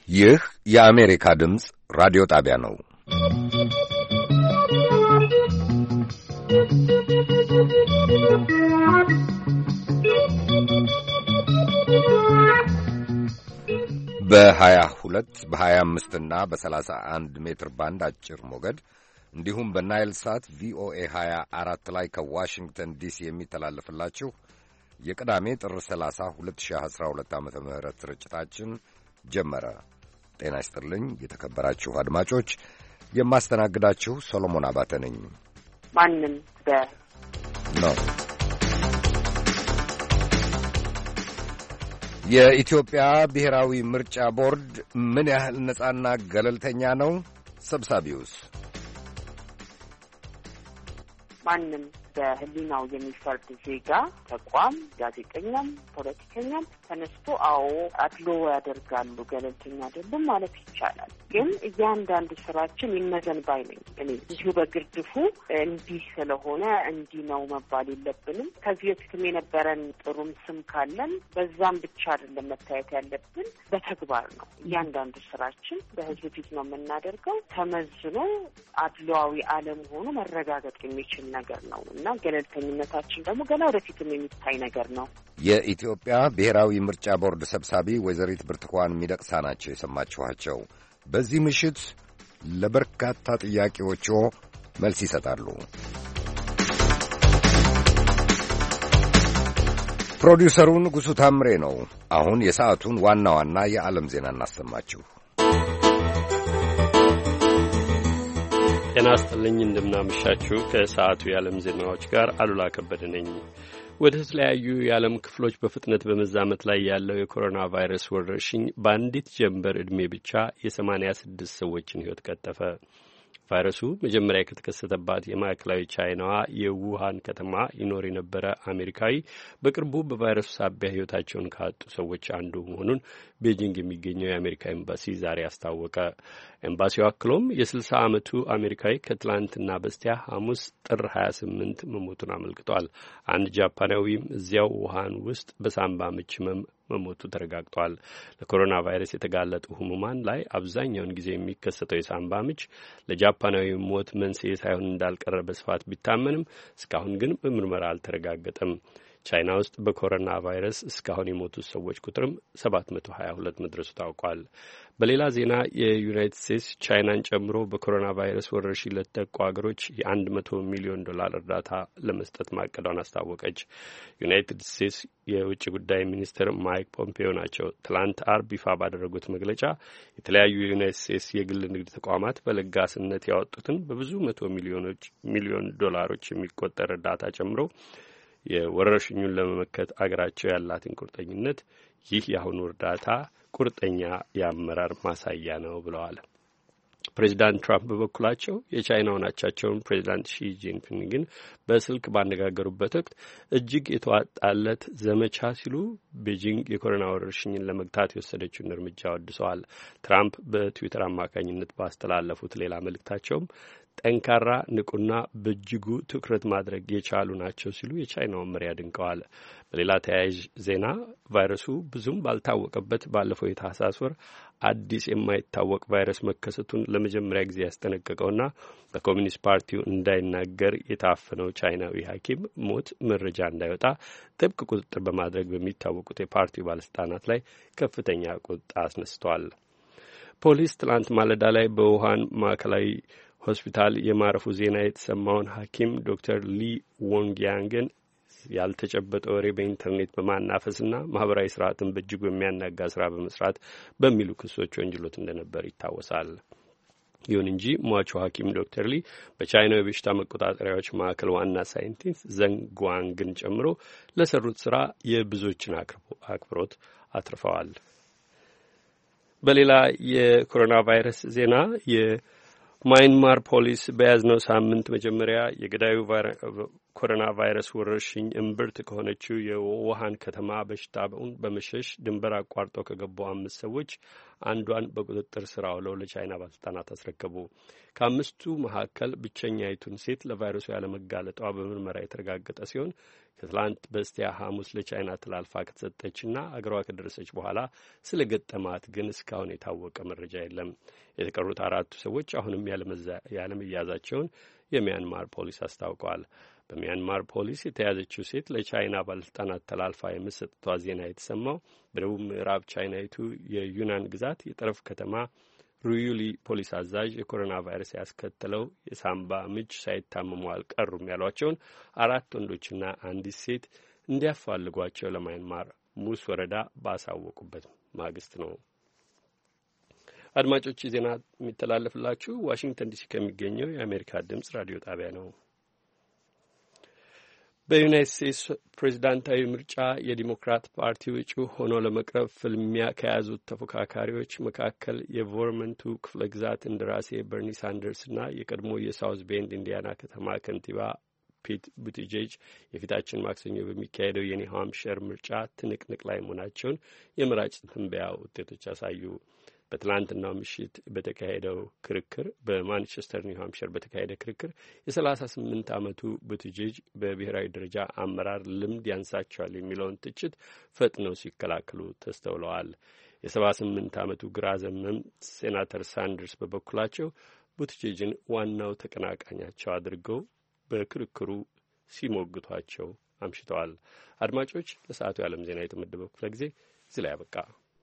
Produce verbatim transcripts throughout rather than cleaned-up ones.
ይህ የአሜሪካ ድምፅ ራዲዮ ጣቢያ ነው። በሀያ ሁለት በሀያ አምስት እና በሰላሳ አንድ ሜትር ባንድ አጭር ሞገድ እንዲሁም በናይል ሳት ቪኦኤ ሀያ አራት ላይ ከዋሽንግተን ዲሲ የሚተላለፍላችሁ የቅዳሜ ጥር ሰላሳ ሁለት ሺህ አስራ ሁለት ዓመተ ምህረት ስርጭታችን ጀመረ። ጤና ይስጥልኝ የተከበራችሁ አድማጮች፣ የማስተናግዳችሁ ሰሎሞን አባተ ነኝ። ማንም በ ነው የኢትዮጵያ ብሔራዊ ምርጫ ቦርድ ምን ያህል ነጻና ገለልተኛ ነው? ሰብሳቢውስ? ማንም በህሊናው የሚፈርድ ዜጋ፣ ተቋም፣ ጋዜጠኛም ፖለቲከኛም ተነስቶ አዎ አድሎ ያደርጋሉ ገለልተኛ አይደሉም ማለት ይቻላል። ግን እያንዳንዱ ስራችን ይመዘን ባይ ነኝ እኔ። እዚሁ በግርድፉ እንዲህ ስለሆነ እንዲህ ነው መባል የለብንም። ከዚህ በፊትም የነበረን ጥሩም ስም ካለን በዛም ብቻ አይደለም መታየት ያለብን፣ በተግባር ነው። እያንዳንዱ ስራችን በህዝብ ፊት ነው የምናደርገው። ተመዝኖ አድሏዊ አለመሆኑ መረጋገጥ የሚችል ነገር ነው እና ገለልተኝነታችን ደግሞ ገና ወደፊትም የሚታይ ነገር ነው። የኢትዮጵያ ብሔራዊ ምርጫ ቦርድ ሰብሳቢ ወይዘሪት ብርቱካን ሚደቅሳ ናቸው የሰማችኋቸው። በዚህ ምሽት ለበርካታ ጥያቄዎቹ መልስ ይሰጣሉ። ፕሮዲውሰሩ ንጉሡ ታምሬ ነው። አሁን የሰዓቱን ዋና ዋና የዓለም ዜና እናሰማችሁ። ጤና ይስጥልኝ፣ እንደምናመሻችሁ። ከሰዓቱ የዓለም ዜናዎች ጋር አሉላ ከበደ ነኝ። ወደ ተለያዩ የዓለም ክፍሎች በፍጥነት በመዛመት ላይ ያለው የኮሮና ቫይረስ ወረርሽኝ በአንዲት ጀንበር ዕድሜ ብቻ የሰማንያ ስድስት ሰዎችን ሕይወት ቀጠፈ። ቫይረሱ መጀመሪያ ከተከሰተባት የማዕከላዊ ቻይናዋ የውሃን ከተማ ይኖር የነበረ አሜሪካዊ በቅርቡ በቫይረሱ ሳቢያ ሕይወታቸውን ካጡ ሰዎች አንዱ መሆኑን ቤጂንግ የሚገኘው የአሜሪካ ኤምባሲ ዛሬ አስታወቀ። ኤምባሲው አክሎም የስልሳ ዓመቱ አሜሪካዊ ከትላንትና በስቲያ ሐሙስ ጥር ሀያ ስምንት መሞቱን አመልክቷል። አንድ ጃፓናዊም እዚያው ውሃን ውስጥ በሳምባ ምች ህመም መሞቱ ተረጋግጧል። ለኮሮና ቫይረስ የተጋለጡ ህሙማን ላይ አብዛኛውን ጊዜ የሚከሰተው የሳምባ ምች ለጃፓናዊ ሞት መንስኤ ሳይሆን እንዳልቀረ በስፋት ቢታመንም እስካሁን ግን በምርመራ አልተረጋገጠም። ቻይና ውስጥ በኮሮና ቫይረስ እስካሁን የሞቱት ሰዎች ቁጥርም ሰባት መቶ ሀያ ሁለት መድረሱ ታውቋል። በሌላ ዜና የዩናይትድ ስቴትስ ቻይናን ጨምሮ በኮሮና ቫይረስ ወረርሽኝ ለተጠቁ ሀገሮች የአንድ መቶ ሚሊዮን ዶላር እርዳታ ለመስጠት ማቀዷን አስታወቀች። ዩናይትድ ስቴትስ የውጭ ጉዳይ ሚኒስትር ማይክ ፖምፔዮ ናቸው ትላንት አርብ ይፋ ባደረጉት መግለጫ የተለያዩ የዩናይትድ ስቴትስ የግል ንግድ ተቋማት በለጋስነት ያወጡትን በብዙ መቶ ሚሊዮኖች ሚሊዮን ዶላሮች የሚቆጠር እርዳታ ጨምሮ የወረርሽኙን ለመመከት አገራቸው ያላትን ቁርጠኝነት ይህ የአሁኑ እርዳታ ቁርጠኛ የአመራር ማሳያ ነው ብለዋል። ፕሬዚዳንት ትራምፕ በበኩላቸው የቻይናው አቻቸውን ፕሬዚዳንት ሺ ጂንፒንግን በስልክ ባነጋገሩበት ወቅት እጅግ የተዋጣለት ዘመቻ ሲሉ ቤጂንግ የኮሮና ወረርሽኝን ለመግታት የወሰደችውን እርምጃ ወድሰዋል። ትራምፕ በትዊተር አማካኝነት ባስተላለፉት ሌላ መልእክታቸውም ጠንካራ፣ ንቁና በእጅጉ ትኩረት ማድረግ የቻሉ ናቸው ሲሉ የቻይናውን መሪ አድንቀዋል። በሌላ ተያያዥ ዜና ቫይረሱ ብዙም ባልታወቀበት ባለፈው የታህሳስ ወር አዲስ የማይታወቅ ቫይረስ መከሰቱን ለመጀመሪያ ጊዜ ያስጠነቀቀውና በኮሚኒስት ፓርቲው እንዳይናገር የታፈነው ቻይናዊ ሐኪም ሞት መረጃ እንዳይወጣ ጥብቅ ቁጥጥር በማድረግ በሚታወቁት የፓርቲው ባለስልጣናት ላይ ከፍተኛ ቁጣ አስነስተዋል። ፖሊስ ትላንት ማለዳ ላይ በውሃን ማዕከላዊ ሆስፒታል የማረፉ ዜና የተሰማውን ሐኪም ዶክተር ሊ ወንግያንግን ያልተጨበጠ ወሬ በኢንተርኔት በማናፈስና ማህበራዊ ስርዓትን በእጅጉ የሚያናጋ ስራ በመስራት በሚሉ ክሶች ወንጅሎት እንደነበር ይታወሳል። ይሁን እንጂ ሟቹ ሐኪም ዶክተር ሊ በቻይናው የበሽታ መቆጣጠሪያዎች ማዕከል ዋና ሳይንቲስት ዘንግ ጓንግን ጨምሮ ለሰሩት ስራ የብዙዎችን አክብሮት አትርፈዋል። በሌላ የኮሮና ቫይረስ ዜና የ ማይንማር ፖሊስ በያዝነው ሳምንት መጀመሪያ የገዳዩ ኮሮና ቫይረስ ወረርሽኝ እምብርት ከሆነችው የውሃን ከተማ በሽታውን በመሸሽ ድንበር አቋርጠው ከገቡ አምስት ሰዎች አንዷን በቁጥጥር ስር አውለው ለቻይና ባለስልጣናት አስረከቡ። ከአምስቱ መካከል ብቸኛይቱን ሴት ለቫይረሱ ያለመጋለጧ በምርመራ የተረጋገጠ ሲሆን ከትላንት በስቲያ ሐሙስ ለቻይና ተላልፋ ከተሰጠችና አገሯ ከደረሰች በኋላ ስለ ገጠማት ግን እስካሁን የታወቀ መረጃ የለም። የተቀሩት አራቱ ሰዎች አሁንም ያለመያዛቸውን የሚያንማር ፖሊስ አስታውቀዋል። በሚያንማር ፖሊስ የተያዘችው ሴት ለቻይና ባለስልጣናት ተላልፋ የመሰጠቷ ዜና የተሰማው በደቡብ ምዕራብ ቻይናዊቱ የዩናን ግዛት የጠረፍ ከተማ ሩዩሊ ፖሊስ አዛዥ የኮሮና ቫይረስ ያስከተለው የሳምባ ምች ሳይታመሙ አልቀሩም ያሏቸውን አራት ወንዶችና አንዲት ሴት እንዲያፋልጓቸው ለሚያንማር ሙስ ወረዳ ባሳወቁበት ማግስት ነው። አድማጮች ዜና የሚተላለፍላችሁ ዋሽንግተን ዲሲ ከሚገኘው የአሜሪካ ድምጽ ራዲዮ ጣቢያ ነው። በዩናይትድ ስቴትስ ፕሬዚዳንታዊ ምርጫ የዲሞክራት ፓርቲ እጩ ሆኖ ለመቅረብ ፍልሚያ ከያዙት ተፎካካሪዎች መካከል የቨርመንቱ ክፍለ ግዛት እንደራሴ በርኒ ሳንደርስና የቀድሞ የሳውዝ ቤንድ ኢንዲያና ከተማ ከንቲባ ፒት ቡቲጄጅ የፊታችን ማክሰኞ በሚካሄደው የኒው ሃምፕሸር ምርጫ ትንቅንቅ ላይ መሆናቸውን የምራጭ ትንበያ ውጤቶች ያሳዩ። በትላንትናው ምሽት በተካሄደው ክርክር በማንቸስተር ኒው ሃምፕሸር በተካሄደ ክርክር የሰላሳ ስምንት ዓመቱ ቡቲጄጅ በብሔራዊ ደረጃ አመራር ልምድ ያንሳቸዋል የሚለውን ትችት ፈጥነው ሲከላከሉ ተስተውለዋል። የሰባ ስምንት ዓመቱ ግራ ዘመም ሴናተር ሳንደርስ በበኩላቸው ቡቲጄጅን ዋናው ተቀናቃኛቸው አድርገው በክርክሩ ሲሞግቷቸው አምሽተዋል። አድማጮች፣ ለሰዓቱ የዓለም ዜና የተመደበው ክፍለ ጊዜ እዚህ ላይ ያበቃ።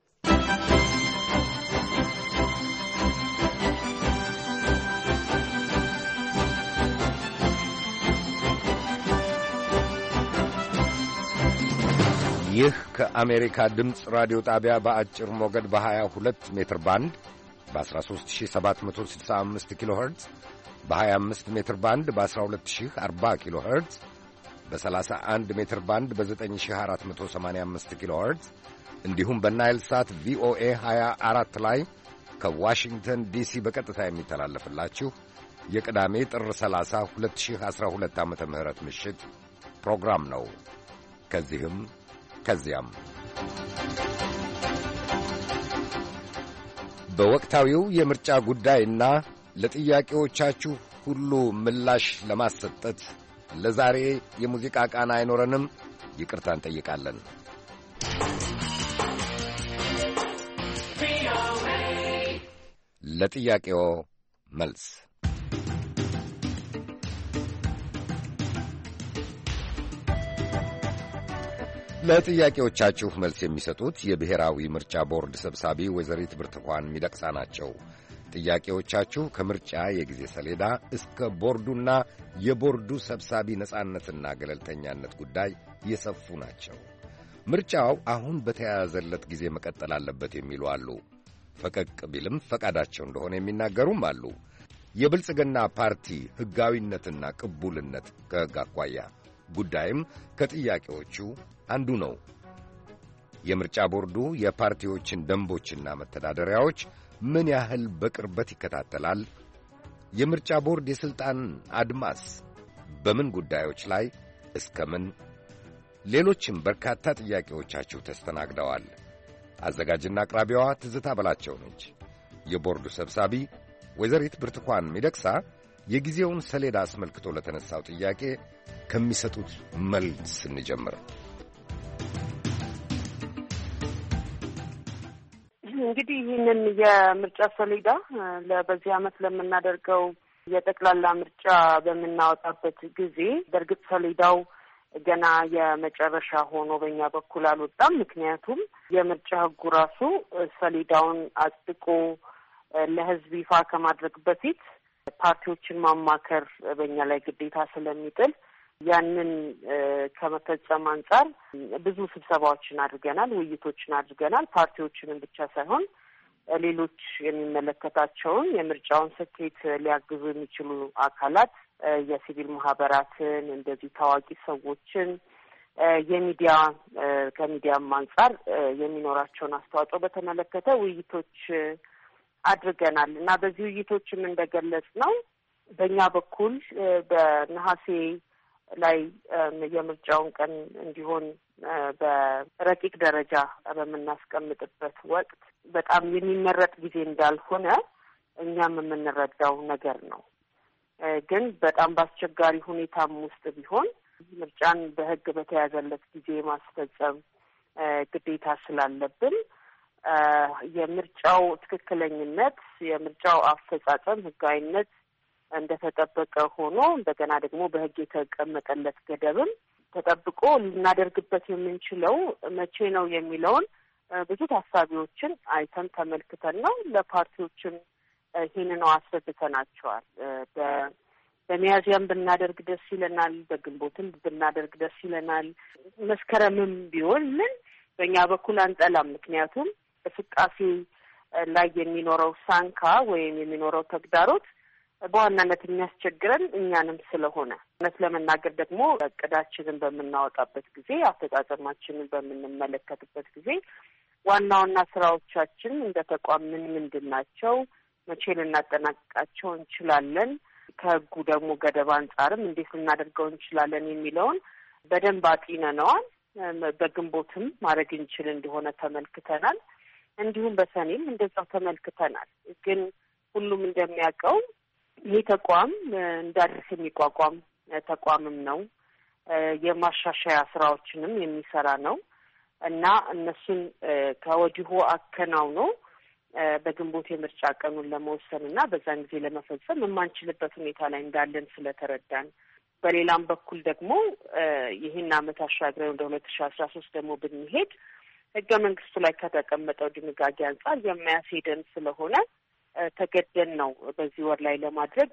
ይህ ከአሜሪካ ድምፅ ራዲዮ ጣቢያ በአጭር ሞገድ በሀያ ሁለት ሜትር ባንድ በአስራ ሦስት ሺህ ሰባት መቶ ስልሳ አምስት ኪሎ ሄርትዝ በሀያ አምስት ሜትር ባንድ በአስራ ሁለት ሺህ አርባ ኪሎ ሄርትዝ በሰላሳ አንድ ሜትር ባንድ በዘጠኝ ሺህ አራት መቶ ሰማንያ አምስት ኪሎ ሄርትዝ እንዲሁም በናይል ሳት ቪኦኤ ሀያ አራት ላይ ከዋሽንግተን ዲሲ በቀጥታ የሚተላለፍላችሁ የቅዳሜ ጥር ሰላሳ ሁለት ሺህ አስራ ሁለት ዓመተ ምህረት ምሽት ፕሮግራም ነው። ከዚህም ከዚያም በወቅታዊው የምርጫ ጉዳይና ለጥያቄዎቻችሁ ሁሉ ምላሽ ለማሰጠት ለዛሬ የሙዚቃ ቃና አይኖረንም፣ ይቅርታ እንጠይቃለን። ለጥያቄዎ መልስ ለጥያቄዎቻችሁ መልስ የሚሰጡት የብሔራዊ ምርጫ ቦርድ ሰብሳቢ ወይዘሪት ብርቱካን ሚደቅሳ ናቸው። ጥያቄዎቻችሁ ከምርጫ የጊዜ ሰሌዳ እስከ ቦርዱና የቦርዱ ሰብሳቢ ነጻነትና ገለልተኛነት ጉዳይ የሰፉ ናቸው። ምርጫው አሁን በተያያዘለት ጊዜ መቀጠል አለበት የሚሉ አሉ። ፈቀቅ ቢልም ፈቃዳቸው እንደሆነ የሚናገሩም አሉ። የብልጽግና ፓርቲ ሕጋዊነትና ቅቡልነት ከሕግ አኳያ ጉዳይም ከጥያቄዎቹ አንዱ ነው። የምርጫ ቦርዱ የፓርቲዎችን ደንቦችና መተዳደሪያዎች ምን ያህል በቅርበት ይከታተላል? የምርጫ ቦርድ የሥልጣን አድማስ በምን ጉዳዮች ላይ እስከ ምን? ሌሎችም በርካታ ጥያቄዎቻችሁ ተስተናግደዋል። አዘጋጅና አቅራቢዋ ትዝታ በላቸው ነች። የቦርዱ ሰብሳቢ ወይዘሪት ብርቱካን ሚደቅሳ የጊዜውን ሰሌዳ አስመልክቶ ለተነሳው ጥያቄ ከሚሰጡት መልስ ስንጀምር እንግዲህ ይህንን የምርጫ ሰሌዳ በዚህ ዓመት ለምናደርገው የጠቅላላ ምርጫ በምናወጣበት ጊዜ በእርግጥ ሰሌዳው ገና የመጨረሻ ሆኖ በእኛ በኩል አልወጣም። ምክንያቱም የምርጫ ሕጉ ራሱ ሰሌዳውን አጽድቆ ለሕዝብ ይፋ ከማድረግ በፊት ፓርቲዎችን ማማከር በእኛ ላይ ግዴታ ስለሚጥል ያንን ከመፈጸም አንጻር ብዙ ስብሰባዎችን አድርገናል፣ ውይይቶችን አድርገናል። ፓርቲዎችንም ብቻ ሳይሆን ሌሎች የሚመለከታቸውን የምርጫውን ስኬት ሊያግዙ የሚችሉ አካላት፣ የሲቪል ማህበራትን፣ እንደዚህ ታዋቂ ሰዎችን፣ የሚዲያ ከሚዲያም አንጻር የሚኖራቸውን አስተዋጽኦ በተመለከተ ውይይቶች አድርገናል እና በዚህ ውይይቶችም እንደገለጽ ነው በእኛ በኩል በነሐሴ ላይ የምርጫውን ቀን እንዲሆን በረቂቅ ደረጃ በምናስቀምጥበት ወቅት በጣም የሚመረጥ ጊዜ እንዳልሆነ እኛም የምንረዳው ነገር ነው። ግን በጣም በአስቸጋሪ ሁኔታም ውስጥ ቢሆን ምርጫን በሕግ በተያዘለት ጊዜ ማስፈጸም ግዴታ ስላለብን የምርጫው ትክክለኛነት፣ የምርጫው አፈጻጸም ሕጋዊነት እንደተጠበቀ ሆኖ እንደገና ደግሞ በሕግ የተቀመጠለት ገደብም ተጠብቆ ልናደርግበት የምንችለው መቼ ነው የሚለውን ብዙ ታሳቢዎችን አይተን ተመልክተን ነው። ለፓርቲዎችም ይህንን አስረድተናቸዋል። በሚያዝያም ብናደርግ ደስ ይለናል፣ በግንቦትም ብናደርግ ደስ ይለናል። መስከረምም ቢሆን ምን በእኛ በኩል አንጠላም። ምክንያቱም እንቅስቃሴ ላይ የሚኖረው ሳንካ ወይም የሚኖረው ተግዳሮት በዋናነት የሚያስቸግረን እኛንም ስለሆነ እውነት ለመናገር ደግሞ እቅዳችንን በምናወጣበት ጊዜ አፈጻጸማችንን በምንመለከትበት ጊዜ ዋና ዋና ስራዎቻችን እንደ ተቋም ምን ምንድን ናቸው፣ መቼ ልናጠናቅቃቸው እንችላለን፣ ከህጉ ደግሞ ገደብ አንጻርም እንዴት ልናደርገው እንችላለን የሚለውን በደንብ አጢነነዋል። በግንቦትም ማድረግ እንችል እንደሆነ ተመልክተናል። እንዲሁም በሰኔም እንደዛው ተመልክተናል። ግን ሁሉም እንደሚያውቀው ይህ ተቋም እንደ አዲስ የሚቋቋም ተቋምም ነው። የማሻሻያ ስራዎችንም የሚሰራ ነው እና እነሱን ከወዲሁ አከናውኖ በግንቦት የምርጫ ቀኑን ለመወሰን እና በዛን ጊዜ ለመፈጸም የማንችልበት ሁኔታ ላይ እንዳለን ስለተረዳን፣ በሌላም በኩል ደግሞ ይህን ዓመት አሻግረን ወደ ሁለት ሺህ አስራ ሶስት ደግሞ ብንሄድ ህገ መንግስቱ ላይ ከተቀመጠው ድንጋጌ አንጻር የሚያስሄደን ስለሆነ ተገደን ነው በዚህ ወር ላይ ለማድረግ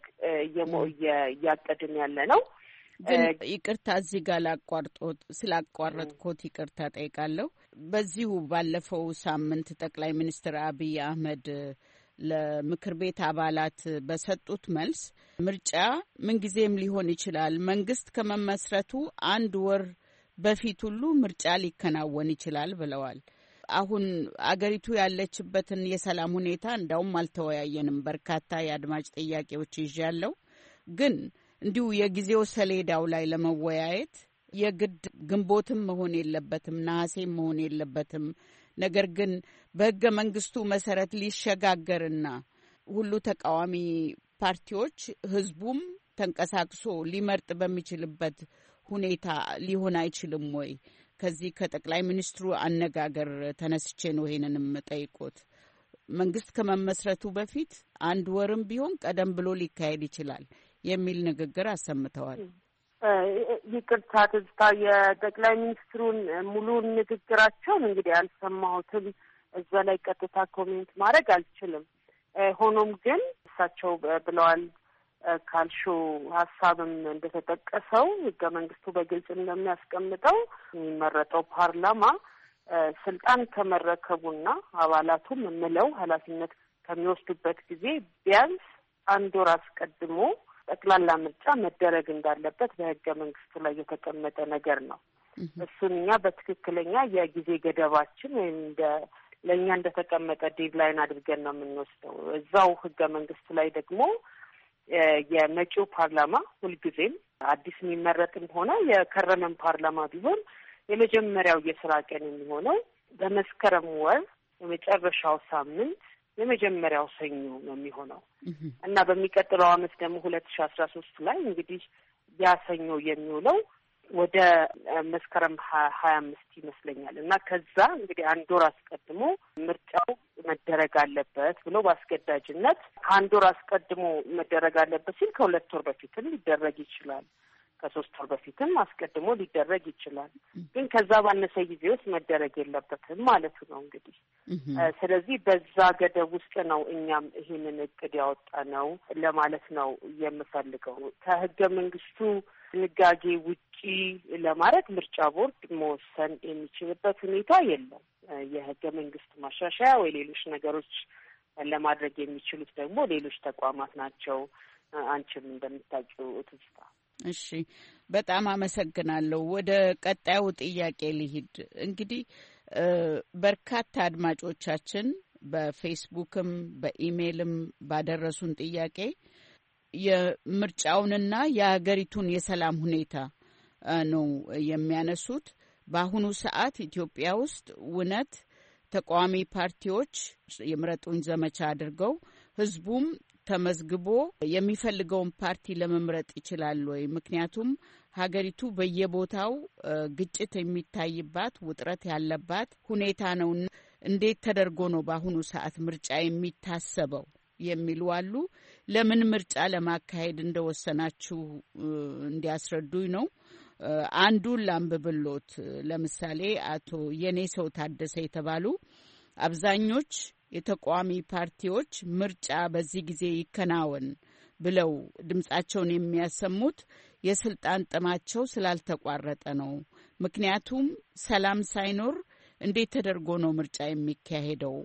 እያቀድን ያለ ነው። ግን ይቅርታ እዚህ ጋር ላቋርጦት ስላቋረጥኩት ይቅርታ ጠይቃለሁ። በዚሁ ባለፈው ሳምንት ጠቅላይ ሚኒስትር አብይ አህመድ ለምክር ቤት አባላት በሰጡት መልስ ምርጫ ምንጊዜም ሊሆን ይችላል፣ መንግስት ከመመስረቱ አንድ ወር በፊት ሁሉ ምርጫ ሊከናወን ይችላል ብለዋል። አሁን አገሪቱ ያለችበትን የሰላም ሁኔታ እንዳውም አልተወያየንም። በርካታ የአድማጭ ጥያቄዎች ይዣለሁ። ግን እንዲሁ የጊዜው ሰሌዳው ላይ ለመወያየት የግድ ግንቦትም መሆን የለበትም፣ ነሐሴም መሆን የለበትም። ነገር ግን በህገ መንግስቱ መሰረት ሊሸጋገርና ሁሉ ተቃዋሚ ፓርቲዎች ህዝቡም ተንቀሳቅሶ ሊመርጥ በሚችልበት ሁኔታ ሊሆን አይችልም ወይ? ከዚህ ከጠቅላይ ሚኒስትሩ አነጋገር ተነስቼ ነው ይሄንንም ጠይቆት። መንግስት ከመመስረቱ በፊት አንድ ወርም ቢሆን ቀደም ብሎ ሊካሄድ ይችላል የሚል ንግግር አሰምተዋል። ይቅርታ ትዝታ፣ የጠቅላይ ሚኒስትሩን ሙሉ ንግግራቸውን እንግዲህ አልሰማሁትም። እዛ ላይ ቀጥታ ኮሜንት ማድረግ አልችልም። ሆኖም ግን እሳቸው ብለዋል ካልሹ ሀሳብም እንደተጠቀሰው ህገ መንግስቱ በግልጽ እንደሚያስቀምጠው የሚመረጠው ፓርላማ ስልጣን ከመረከቡና አባላቱም የምለው ኃላፊነት ከሚወስዱበት ጊዜ ቢያንስ አንድ ወር አስቀድሞ ጠቅላላ ምርጫ መደረግ እንዳለበት በህገ መንግስቱ ላይ የተቀመጠ ነገር ነው። እሱን እኛ በትክክለኛ የጊዜ ገደባችን ወይም እንደ ለእኛ እንደተቀመጠ ዴድላይን አድርገን ነው የምንወስደው። እዛው ህገ መንግስቱ ላይ ደግሞ የመጪው ፓርላማ ሁልጊዜም አዲስ የሚመረጥም ሆነ የከረመን ፓርላማ ቢሆን የመጀመሪያው የስራ ቀን የሚሆነው በመስከረም ወር የመጨረሻው ሳምንት የመጀመሪያው ሰኞ ነው የሚሆነው እና በሚቀጥለው አመት ደግሞ ሁለት ሺህ አስራ ሶስት ላይ እንግዲህ ያ ሰኞ የሚውለው ወደ መስከረም ሀያ አምስት ይመስለኛል እና ከዛ እንግዲህ አንድ ወር አስቀድሞ ምርጫው መደረግ አለበት ብሎ በአስገዳጅነት ከአንድ ወር አስቀድሞ መደረግ አለበት ሲል ከሁለት ወር በፊትም ሊደረግ ይችላል፣ ከሶስት ወር በፊትም አስቀድሞ ሊደረግ ይችላል። ግን ከዛ ባነሰ ጊዜ ውስጥ መደረግ የለበትም ማለቱ ነው እንግዲህ። ስለዚህ በዛ ገደብ ውስጥ ነው እኛም ይሄንን እቅድ ያወጣ ነው ለማለት ነው የምፈልገው። ከህገ መንግስቱ ድንጋጌ ውጪ ለማለት ምርጫ ቦርድ መወሰን የሚችልበት ሁኔታ የለም። የህገ መንግስት ማሻሻያ ወይ ሌሎች ነገሮች ለማድረግ የሚችሉት ደግሞ ሌሎች ተቋማት ናቸው። አንቺም እንደምታውቂው ትዝታ። እሺ፣ በጣም አመሰግናለሁ። ወደ ቀጣዩ ጥያቄ ልሂድ። እንግዲህ በርካታ አድማጮቻችን በፌስቡክም በኢሜይልም ባደረሱን ጥያቄ የምርጫውንና የሀገሪቱን የሰላም ሁኔታ ነው የሚያነሱት። በአሁኑ ሰዓት ኢትዮጵያ ውስጥ እውነት ተቃዋሚ ፓርቲዎች የምረጡኝ ዘመቻ አድርገው ህዝቡም ተመዝግቦ የሚፈልገውን ፓርቲ ለመምረጥ ይችላል ወይ? ምክንያቱም ሀገሪቱ በየቦታው ግጭት የሚታይባት ውጥረት ያለባት ሁኔታ ነው። እንዴት ተደርጎ ነው በአሁኑ ሰዓት ምርጫ የሚታሰበው የሚሉ አሉ። ለምን ምርጫ ለማካሄድ እንደወሰናችሁ እንዲያስረዱኝ ነው። አንዱን ላንብብሎት። ለምሳሌ አቶ የኔ ሰው ታደሰ የተባሉ አብዛኞች የተቃዋሚ ፓርቲዎች ምርጫ በዚህ ጊዜ ይከናወን ብለው ድምጻቸውን የሚያሰሙት የስልጣን ጥማቸው ስላልተቋረጠ ነው። ምክንያቱም ሰላም ሳይኖር እንዴት ተደርጎ ነው ምርጫ የሚካሄደው?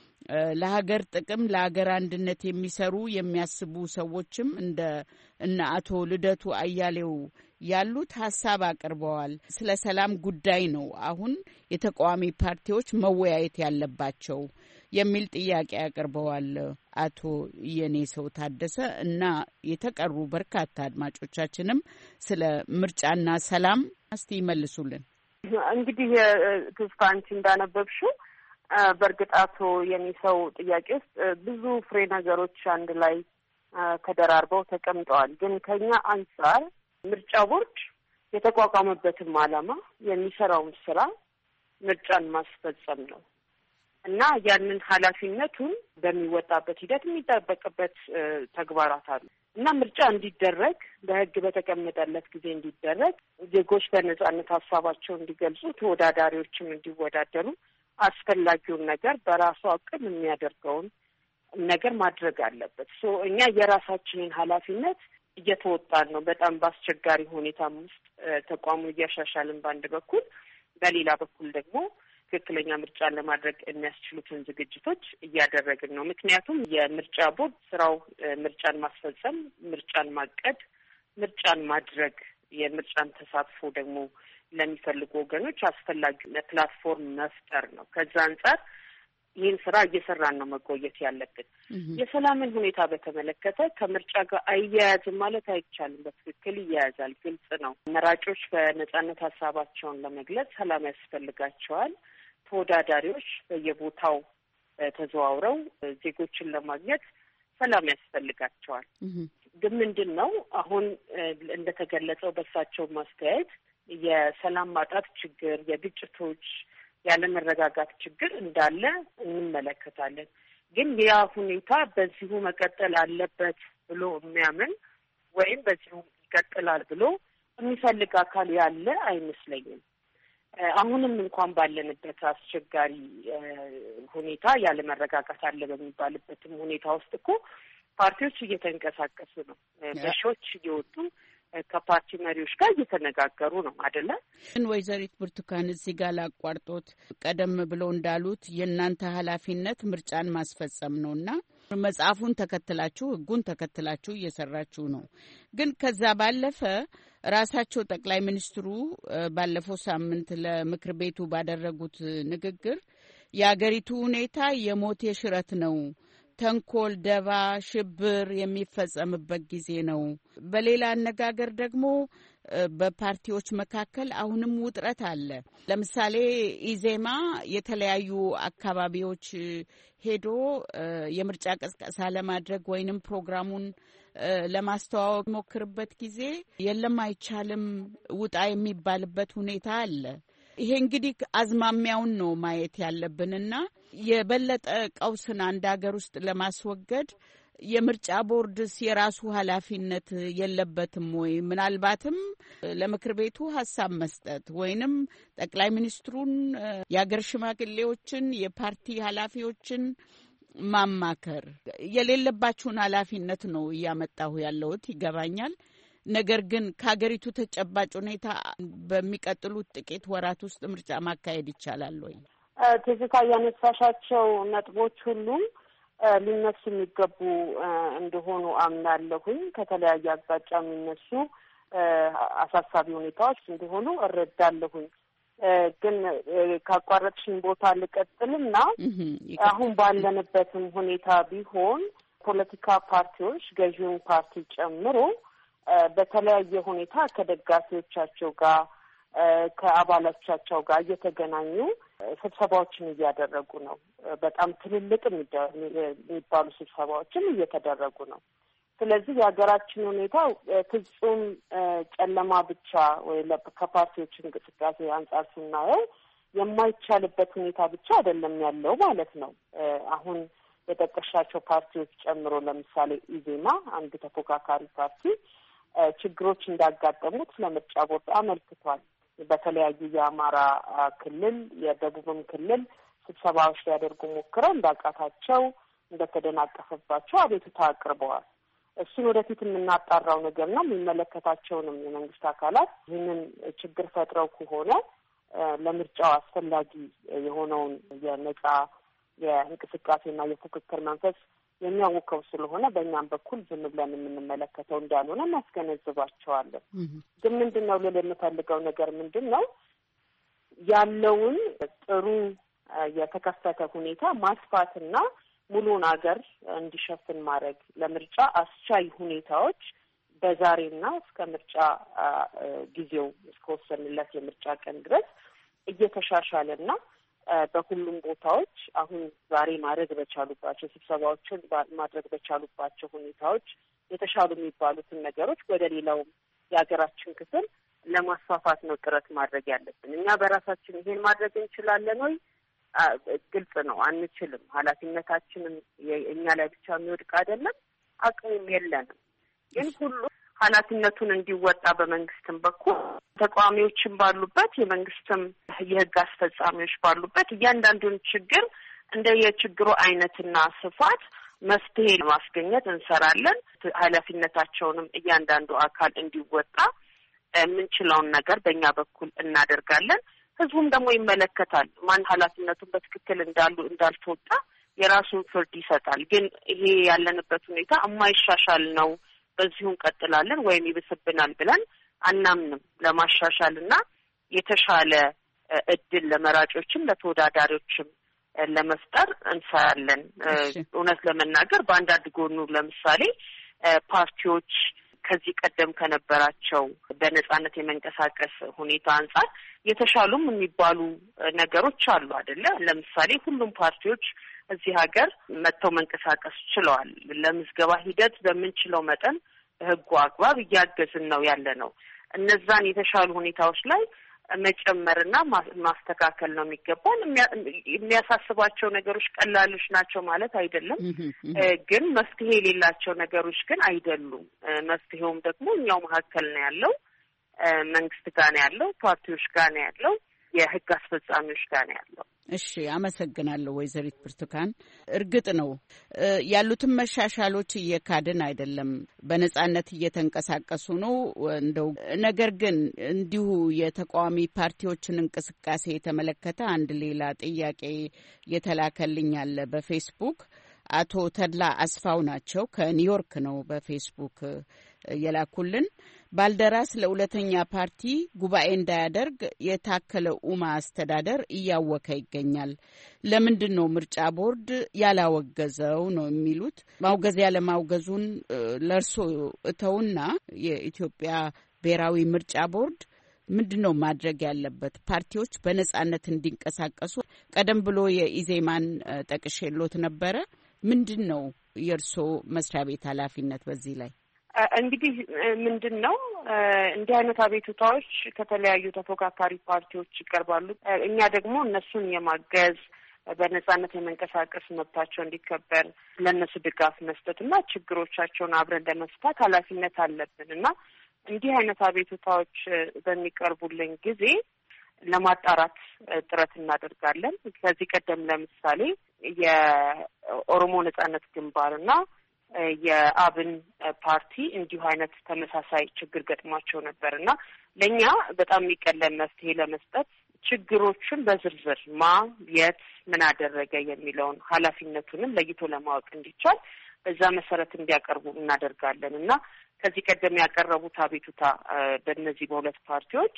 ለሀገር ጥቅም ለሀገር አንድነት የሚሰሩ የሚያስቡ ሰዎችም እንደ እነ አቶ ልደቱ አያሌው ያሉት ሀሳብ አቅርበዋል። ስለ ሰላም ጉዳይ ነው አሁን የተቃዋሚ ፓርቲዎች መወያየት ያለባቸው የሚል ጥያቄ አቅርበዋል አቶ የኔ ሰው ታደሰ እና የተቀሩ በርካታ አድማጮቻችንም ስለ ምርጫና ሰላም እስቲ ይመልሱልን። እንግዲህ ትስፋንቺ እንዳነበብሽው በእርግጥ አቶ የኔ ሰው ጥያቄ ውስጥ ብዙ ፍሬ ነገሮች አንድ ላይ ተደራርበው ተቀምጠዋል። ግን ከኛ አንጻር ምርጫ ቦርድ የተቋቋመበትም ዓላማ የሚሰራውን ስራ ምርጫን ማስፈጸም ነው እና ያንን ኃላፊነቱን በሚወጣበት ሂደት የሚጠበቅበት ተግባራት አሉ እና ምርጫ እንዲደረግ በሕግ በተቀመጠለት ጊዜ እንዲደረግ ዜጎች በነጻነት ሀሳባቸውን እንዲገልጹ ተወዳዳሪዎችም እንዲወዳደሩ አስፈላጊውን ነገር በራሱ አቅም የሚያደርገውን ነገር ማድረግ አለበት። ሶ እኛ የራሳችንን ኃላፊነት እየተወጣን ነው። በጣም በአስቸጋሪ ሁኔታም ውስጥ ተቋሙን እያሻሻልን በአንድ በኩል፣ በሌላ በኩል ደግሞ ትክክለኛ ምርጫን ለማድረግ የሚያስችሉትን ዝግጅቶች እያደረግን ነው። ምክንያቱም የምርጫ ቦርድ ስራው ምርጫን ማስፈጸም፣ ምርጫን ማቀድ፣ ምርጫን ማድረግ፣ የምርጫን ተሳትፎ ደግሞ ለሚፈልጉ ወገኖች አስፈላጊ ፕላትፎርም መፍጠር ነው። ከዛ አንጻር ይህን ስራ እየሰራን ነው መቆየት ያለብን። የሰላምን ሁኔታ በተመለከተ ከምርጫ ጋር አያያዝም ማለት አይቻልም። በትክክል ይያያዛል፣ ግልጽ ነው። መራጮች በነጻነት ሀሳባቸውን ለመግለጽ ሰላም ያስፈልጋቸዋል። ተወዳዳሪዎች በየቦታው ተዘዋውረው ዜጎችን ለማግኘት ሰላም ያስፈልጋቸዋል። ግን ምንድን ነው አሁን እንደተገለጸው በእሳቸው ማስተያየት የሰላም ማጣት ችግር፣ የግጭቶች ያለመረጋጋት ችግር እንዳለ እንመለከታለን። ግን ያ ሁኔታ በዚሁ መቀጠል አለበት ብሎ የሚያምን ወይም በዚሁ ይቀጥላል ብሎ የሚፈልግ አካል ያለ አይመስለኝም። አሁንም እንኳን ባለንበት አስቸጋሪ ሁኔታ ያለመረጋጋት አለ በሚባልበትም ሁኔታ ውስጥ እኮ ፓርቲዎች እየተንቀሳቀሱ ነው። በሺዎች እየወጡ ከፓርቲ መሪዎች ጋር እየተነጋገሩ ነው አይደለ? ወይዘሪት ብርቱካን እዚህ ጋር ላቋርጦት፣ ቀደም ብለው እንዳሉት የእናንተ ኃላፊነት ምርጫን ማስፈጸም ነው እና መጽሐፉን ተከትላችሁ ሕጉን ተከትላችሁ እየሰራችሁ ነው። ግን ከዛ ባለፈ ራሳቸው ጠቅላይ ሚኒስትሩ ባለፈው ሳምንት ለምክር ቤቱ ባደረጉት ንግግር የአገሪቱ ሁኔታ የሞት የሽረት ነው፣ ተንኮል፣ ደባ፣ ሽብር የሚፈጸምበት ጊዜ ነው። በሌላ አነጋገር ደግሞ በፓርቲዎች መካከል አሁንም ውጥረት አለ። ለምሳሌ ኢዜማ የተለያዩ አካባቢዎች ሄዶ የምርጫ ቅስቀሳ ለማድረግ ወይንም ፕሮግራሙን ለማስተዋወቅ ሞክርበት ጊዜ የለም አይቻልም ውጣ የሚባልበት ሁኔታ አለ። ይሄ እንግዲህ አዝማሚያውን ነው ማየት ያለብንና የበለጠ ቀውስን አንድ ሀገር ውስጥ ለማስወገድ የምርጫ ቦርድስ የራሱ ኃላፊነት የለበትም ወይ? ምናልባትም ለምክር ቤቱ ሀሳብ መስጠት ወይንም ጠቅላይ ሚኒስትሩን፣ የሀገር ሽማግሌዎችን፣ የፓርቲ ኃላፊዎችን ማማከር የሌለባችሁን ኃላፊነት ነው እያመጣሁ ያለሁት ይገባኛል። ነገር ግን ከሀገሪቱ ተጨባጭ ሁኔታ በሚቀጥሉት ጥቂት ወራት ውስጥ ምርጫ ማካሄድ ይቻላል ወይ? ትዝታ ያነሳሻቸው ነጥቦች ሁሉም ሊነሱ የሚገቡ እንደሆኑ አምናለሁኝ። ከተለያየ አቅጣጫ የሚነሱ አሳሳቢ ሁኔታዎች እንደሆኑ እረዳለሁኝ። ግን ካቋረጥሽኝ ቦታ ልቀጥልና አሁን ባለንበትም ሁኔታ ቢሆን ፖለቲካ ፓርቲዎች ገዢውን ፓርቲ ጨምሮ በተለያየ ሁኔታ ከደጋፊዎቻቸው ጋር ከአባላቻቸው ጋር እየተገናኙ ስብሰባዎችን እያደረጉ ነው። በጣም ትልልቅ የሚባሉ ስብሰባዎችን እየተደረጉ ነው። ስለዚህ የሀገራችን ሁኔታ ፍጹም ጨለማ ብቻ ወይ ከፓርቲዎች እንቅስቃሴ አንጻር ስናየው የማይቻልበት ሁኔታ ብቻ አይደለም ያለው ማለት ነው። አሁን የጠቀሻቸው ፓርቲዎች ጨምሮ ለምሳሌ ኢዜማ አንድ ተፎካካሪ ፓርቲ ችግሮች እንዳጋጠሙት ለምርጫ ቦርድ አመልክቷል። በተለያዩ የአማራ ክልል የደቡብም ክልል ስብሰባዎች ሊያደርጉ ሞክረው እንዳቃታቸው እንደተደናቀፈባቸው አቤቱታ አቅርበዋል። እሱን ወደፊት የምናጣራው ነገር ነው። የሚመለከታቸውንም የመንግስት አካላት ይህንን ችግር ፈጥረው ከሆነ ለምርጫው አስፈላጊ የሆነውን የነጻ የእንቅስቃሴና የፉክክር መንፈስ የሚያውቀው ስለሆነ በእኛም በኩል ዝም ብለን የምንመለከተው እንዳልሆነ እናስገነዝባቸዋለን። ግን ምንድን ነው ልል የምፈልገው ነገር ምንድን ነው ያለውን ጥሩ የተከፈተ ሁኔታ ማስፋትና ሙሉን ሀገር እንዲሸፍን ማድረግ ለምርጫ አስቻይ ሁኔታዎች በዛሬና እስከ ምርጫ ጊዜው እስከወሰንለት የምርጫ ቀን ድረስ እየተሻሻለና በሁሉም ቦታዎች አሁን ዛሬ ማድረግ በቻሉባቸው ስብሰባዎችን ማድረግ በቻሉባቸው ሁኔታዎች የተሻሉ የሚባሉትን ነገሮች ወደ ሌላውም የሀገራችን ክፍል ለማስፋፋት ነው ጥረት ማድረግ ያለብን። እኛ በራሳችን ይሄን ማድረግ እንችላለን ወይ? ግልጽ ነው፣ አንችልም። ኃላፊነታችንም እኛ ላይ ብቻ የሚወድቅ አይደለም፣ አቅሙም የለንም። ግን ሁሉ ኃላፊነቱን እንዲወጣ በመንግስትም በኩል ተቃዋሚዎችም ባሉበት የመንግስትም የህግ አስፈጻሚዎች ባሉበት እያንዳንዱን ችግር እንደ የችግሩ አይነትና ስፋት መፍትሄ ለማስገኘት እንሰራለን። ኃላፊነታቸውንም እያንዳንዱ አካል እንዲወጣ የምንችለውን ነገር በእኛ በኩል እናደርጋለን። ህዝቡም ደግሞ ይመለከታል። ማን ኃላፊነቱን በትክክል እንዳሉ እንዳልተወጣ የራሱን ፍርድ ይሰጣል። ግን ይሄ ያለንበት ሁኔታ የማይሻሻል ነው፣ በዚሁ እንቀጥላለን ወይም ይብስብናል ብለን አናምንም። ለማሻሻልና የተሻለ እድል ለመራጮችም ለተወዳዳሪዎችም ለመፍጠር እንሰራለን። እውነት ለመናገር በአንዳንድ ጎኑ ለምሳሌ ፓርቲዎች ከዚህ ቀደም ከነበራቸው በነጻነት የመንቀሳቀስ ሁኔታ አንጻር የተሻሉም የሚባሉ ነገሮች አሉ አይደለ? ለምሳሌ ሁሉም ፓርቲዎች እዚህ ሀገር መጥተው መንቀሳቀስ ችለዋል። ለምዝገባ ሂደት በምንችለው መጠን በህጉ አግባብ እያገዝን ነው ያለ ነው። እነዛን የተሻሉ ሁኔታዎች ላይ መጨመርና ማስተካከል ነው የሚገባን። የሚያሳስባቸው ነገሮች ቀላሎች ናቸው ማለት አይደለም፣ ግን መፍትሄ የሌላቸው ነገሮች ግን አይደሉም። መፍትሄውም ደግሞ እኛው መካከል ነው ያለው፣ መንግስት ጋር ነው ያለው፣ ፓርቲዎች ጋር ነው ያለው፣ የህግ አስፈጻሚዎች ጋር ነው ያለው። እሺ፣ አመሰግናለሁ ወይዘሪት ብርቱካን። እርግጥ ነው ያሉትን መሻሻሎች እየካድን አይደለም፣ በነጻነት እየተንቀሳቀሱ ነው እንደው። ነገር ግን እንዲሁ የተቃዋሚ ፓርቲዎችን እንቅስቃሴ የተመለከተ አንድ ሌላ ጥያቄ የተላከልኝ አለ በፌስቡክ። አቶ ተድላ አስፋው ናቸው፣ ከኒውዮርክ ነው በፌስቡክ የላኩልን። ባልደራስ ለሁለተኛ ፓርቲ ጉባኤ እንዳያደርግ የታከለ ኡማ አስተዳደር እያወከ ይገኛል። ለምንድን ነው ምርጫ ቦርድ ያላወገዘው ነው የሚሉት። ማውገዝ ያለማውገዙን ለርሶ እተውና የኢትዮጵያ ብሔራዊ ምርጫ ቦርድ ምንድን ነው ማድረግ ያለበት? ፓርቲዎች በነጻነት እንዲንቀሳቀሱ ቀደም ብሎ የኢዜማን ጠቅሼሎት ነበረ። ምንድን ነው የእርሶ መስሪያ ቤት ኃላፊነት በዚህ ላይ? እንግዲህ ምንድን ነው እንዲህ አይነት አቤቱታዎች ከተለያዩ ተፎካካሪ ፓርቲዎች ይቀርባሉ። እኛ ደግሞ እነሱን የማገዝ በነጻነት የመንቀሳቀስ መብታቸው እንዲከበር ለእነሱ ድጋፍ መስጠት እና ችግሮቻቸውን አብረን ለመፍታት ኃላፊነት አለብን እና እንዲህ አይነት አቤቱታዎች በሚቀርቡልን ጊዜ ለማጣራት ጥረት እናደርጋለን። ከዚህ ቀደም ለምሳሌ የኦሮሞ ነጻነት ግንባርና የአብን ፓርቲ እንዲሁ አይነት ተመሳሳይ ችግር ገጥሟቸው ነበር እና ለእኛ በጣም የሚቀለን መፍትሄ ለመስጠት ችግሮቹን በዝርዝር ማ የት ምን አደረገ የሚለውን ኃላፊነቱንም ለይቶ ለማወቅ እንዲቻል በዛ መሰረት እንዲያቀርቡ እናደርጋለን እና ከዚህ ቀደም ያቀረቡት አቤቱታ በእነዚህ በሁለት ፓርቲዎች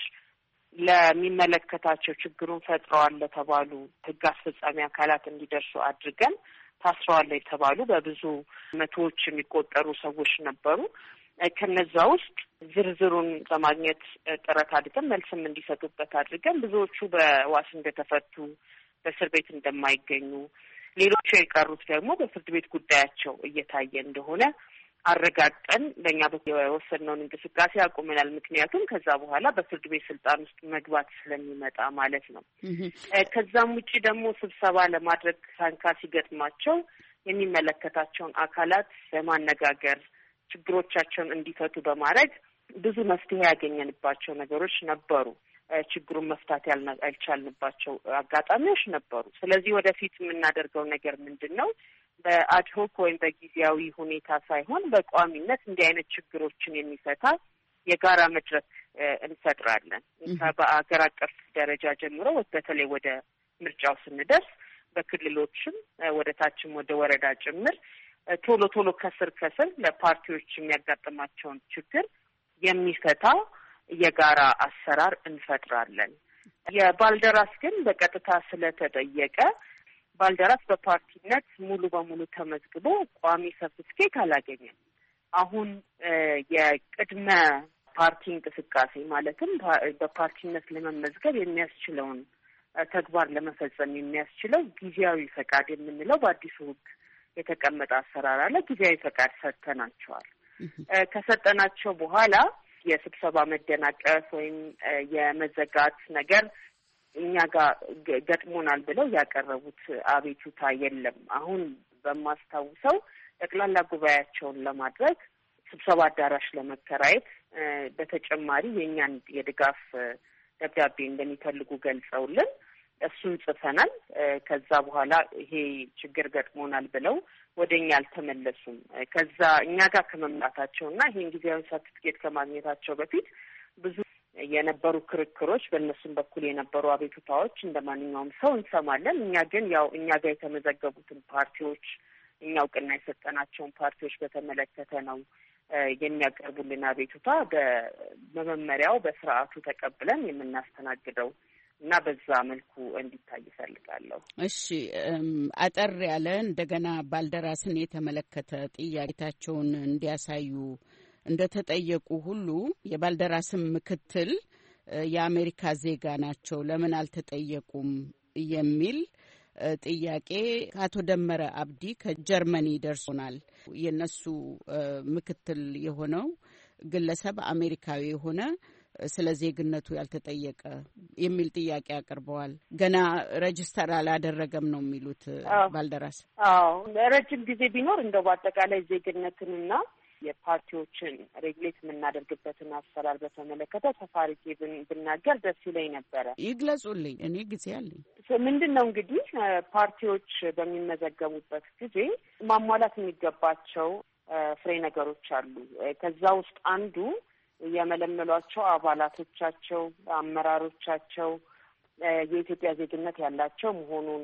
ለሚመለከታቸው ችግሩን ፈጥረዋል ለተባሉ ህግ አስፈጻሚ አካላት እንዲደርሱ አድርገን ታስረዋል የተባሉ በብዙ መቶዎች የሚቆጠሩ ሰዎች ነበሩ። ከነዛ ውስጥ ዝርዝሩን ለማግኘት ጥረት አድርገን መልስም እንዲሰጡበት አድርገን ብዙዎቹ በዋስ እንደተፈቱ በእስር ቤት እንደማይገኙ ሌሎቹ የቀሩት ደግሞ በፍርድ ቤት ጉዳያቸው እየታየ እንደሆነ አረጋግጠን በእኛ የወሰድነውን እንቅስቃሴ አቁመናል። ምክንያቱም ከዛ በኋላ በፍርድ ቤት ስልጣን ውስጥ መግባት ስለሚመጣ ማለት ነው። ከዛም ውጪ ደግሞ ስብሰባ ለማድረግ ሳንካ ሲገጥማቸው የሚመለከታቸውን አካላት በማነጋገር ችግሮቻቸውን እንዲፈቱ በማድረግ ብዙ መፍትሄ ያገኘንባቸው ነገሮች ነበሩ። ችግሩን መፍታት ያልቻልንባቸው አጋጣሚዎች ነበሩ። ስለዚህ ወደፊት የምናደርገው ነገር ምንድን ነው? በአድሆክ ወይም በጊዜያዊ ሁኔታ ሳይሆን በቋሚነት እንዲህ አይነት ችግሮችን የሚፈታ የጋራ መድረክ እንፈጥራለን። በአገር አቀፍ ደረጃ ጀምሮ በተለይ ወደ ምርጫው ስንደርስ በክልሎችም ወደ ታችም ወደ ወረዳ ጭምር ቶሎ ቶሎ ከስር ከስር ለፓርቲዎች የሚያጋጥማቸውን ችግር የሚፈታ የጋራ አሰራር እንፈጥራለን። የባልደራስ ግን በቀጥታ ስለተጠየቀ ባልደራስ በፓርቲነት ሙሉ በሙሉ ተመዝግቦ ቋሚ ሰርቲፊኬት አላገኘም። አሁን የቅድመ ፓርቲ እንቅስቃሴ ማለትም በፓርቲነት ለመመዝገብ የሚያስችለውን ተግባር ለመፈጸም የሚያስችለው ጊዜያዊ ፈቃድ የምንለው በአዲሱ ሕግ የተቀመጠ አሰራር አለ። ጊዜያዊ ፈቃድ ሰጥተናቸዋል። ከሰጠናቸው በኋላ የስብሰባ መደናቀፍ ወይም የመዘጋት ነገር እኛ ጋር ገጥሞናል ብለው ያቀረቡት አቤቱታ የለም። አሁን በማስታውሰው ጠቅላላ ጉባኤያቸውን ለማድረግ ስብሰባ አዳራሽ ለመከራየት በተጨማሪ የእኛን የድጋፍ ደብዳቤ እንደሚፈልጉ ገልጸውልን እሱን ጽፈናል። ከዛ በኋላ ይሄ ችግር ገጥሞናል ብለው ወደ እኛ አልተመለሱም። ከዛ እኛ ጋር ከመምጣታቸውና ይሄን ጊዜያዊ ሰርቲፊኬት ከማግኘታቸው በፊት ብዙ የነበሩ ክርክሮች፣ በእነሱም በኩል የነበሩ አቤቱታዎች እንደ ማንኛውም ሰው እንሰማለን። እኛ ግን ያው እኛ ጋር የተመዘገቡትን ፓርቲዎች እኛ እውቅና የሰጠናቸውን ፓርቲዎች በተመለከተ ነው የሚያቀርቡልን አቤቱታ በመመሪያው በስርዓቱ ተቀብለን የምናስተናግደው እና በዛ መልኩ እንዲታይ ይፈልጋለሁ። እሺ፣ አጠር ያለ እንደገና ባልደራስን የተመለከተ ጥያቄታቸውን እንዲያሳዩ እንደተጠየቁ ሁሉ የባልደራስን ምክትል የአሜሪካ ዜጋ ናቸው፣ ለምን አልተጠየቁም የሚል ጥያቄ ከአቶ ደመረ አብዲ ከጀርመኒ ደርሶናል። የነሱ ምክትል የሆነው ግለሰብ አሜሪካዊ የሆነ ስለ ዜግነቱ ያልተጠየቀ የሚል ጥያቄ አቅርበዋል። ገና ሬጅስተር አላደረገም ነው የሚሉት ባልደራስ። አዎ ረጅም ጊዜ ቢኖር እንደው በአጠቃላይ ዜግነትንና የፓርቲዎችን ሬግሌት የምናደርግበትን አሰራር በተመለከተ ተፋሪጌ ብናገር ደስ ይለኝ ነበረ። ይግለጹልኝ፣ እኔ ጊዜ አለኝ። ምንድን ነው እንግዲህ ፓርቲዎች በሚመዘገቡበት ጊዜ ማሟላት የሚገባቸው ፍሬ ነገሮች አሉ። ከዛ ውስጥ አንዱ የመለመሏቸው አባላቶቻቸው፣ አመራሮቻቸው የኢትዮጵያ ዜግነት ያላቸው መሆኑን፣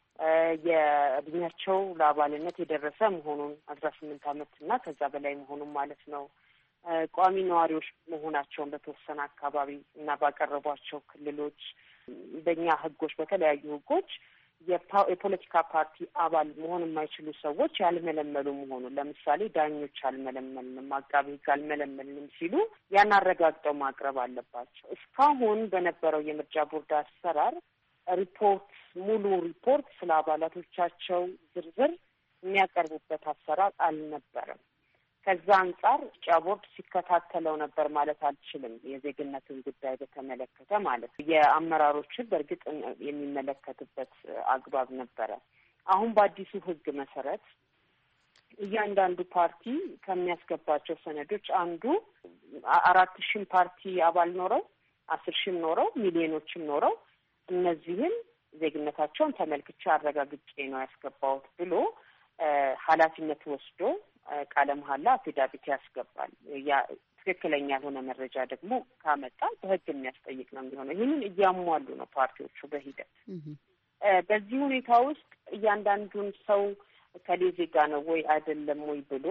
የእድሜያቸው ለአባልነት የደረሰ መሆኑን አስራ ስምንት ዓመት እና ከዛ በላይ መሆኑን ማለት ነው። ቋሚ ነዋሪዎች መሆናቸውን በተወሰነ አካባቢ እና ባቀረቧቸው ክልሎች በእኛ ሕጎች በተለያዩ ሕጎች የፖለቲካ ፓርቲ አባል መሆን የማይችሉ ሰዎች ያልመለመሉ መሆኑን፣ ለምሳሌ ዳኞች አልመለመልንም፣ አቃቤ ሕግ አልመለመልንም ሲሉ ያን አረጋግጠው ማቅረብ አለባቸው። እስካሁን በነበረው የምርጫ ቦርድ አሰራር ሪፖርት ሙሉ ሪፖርት ስለ አባላቶቻቸው ዝርዝር የሚያቀርቡበት አሰራር አልነበረም። ከዛ አንጻር ምርጫ ቦርድ ሲከታተለው ነበር ማለት አልችልም። የዜግነትን ጉዳይ በተመለከተ ማለት የአመራሮችን በእርግጥ የሚመለከትበት አግባብ ነበረ። አሁን በአዲሱ ሕግ መሰረት እያንዳንዱ ፓርቲ ከሚያስገባቸው ሰነዶች አንዱ አራት ሺህም ፓርቲ አባል ኖረው አስር ሺህም ኖረው ሚሊዮኖችም ኖረው እነዚህን ዜግነታቸውን ተመልክቼ አረጋግጬ ነው ያስገባሁት ብሎ ኃላፊነት ወስዶ ቃለ መሐላ አፊዳቪት ያስገባል። ያ ትክክለኛ ያልሆነ መረጃ ደግሞ ካመጣ በሕግ የሚያስጠይቅ ነው የሚሆነው። ይህንን እያሟሉ ነው ፓርቲዎቹ በሂደት። በዚህ ሁኔታ ውስጥ እያንዳንዱን ሰው ከሌ ዜጋ ነው ወይ አይደለም ወይ ብሎ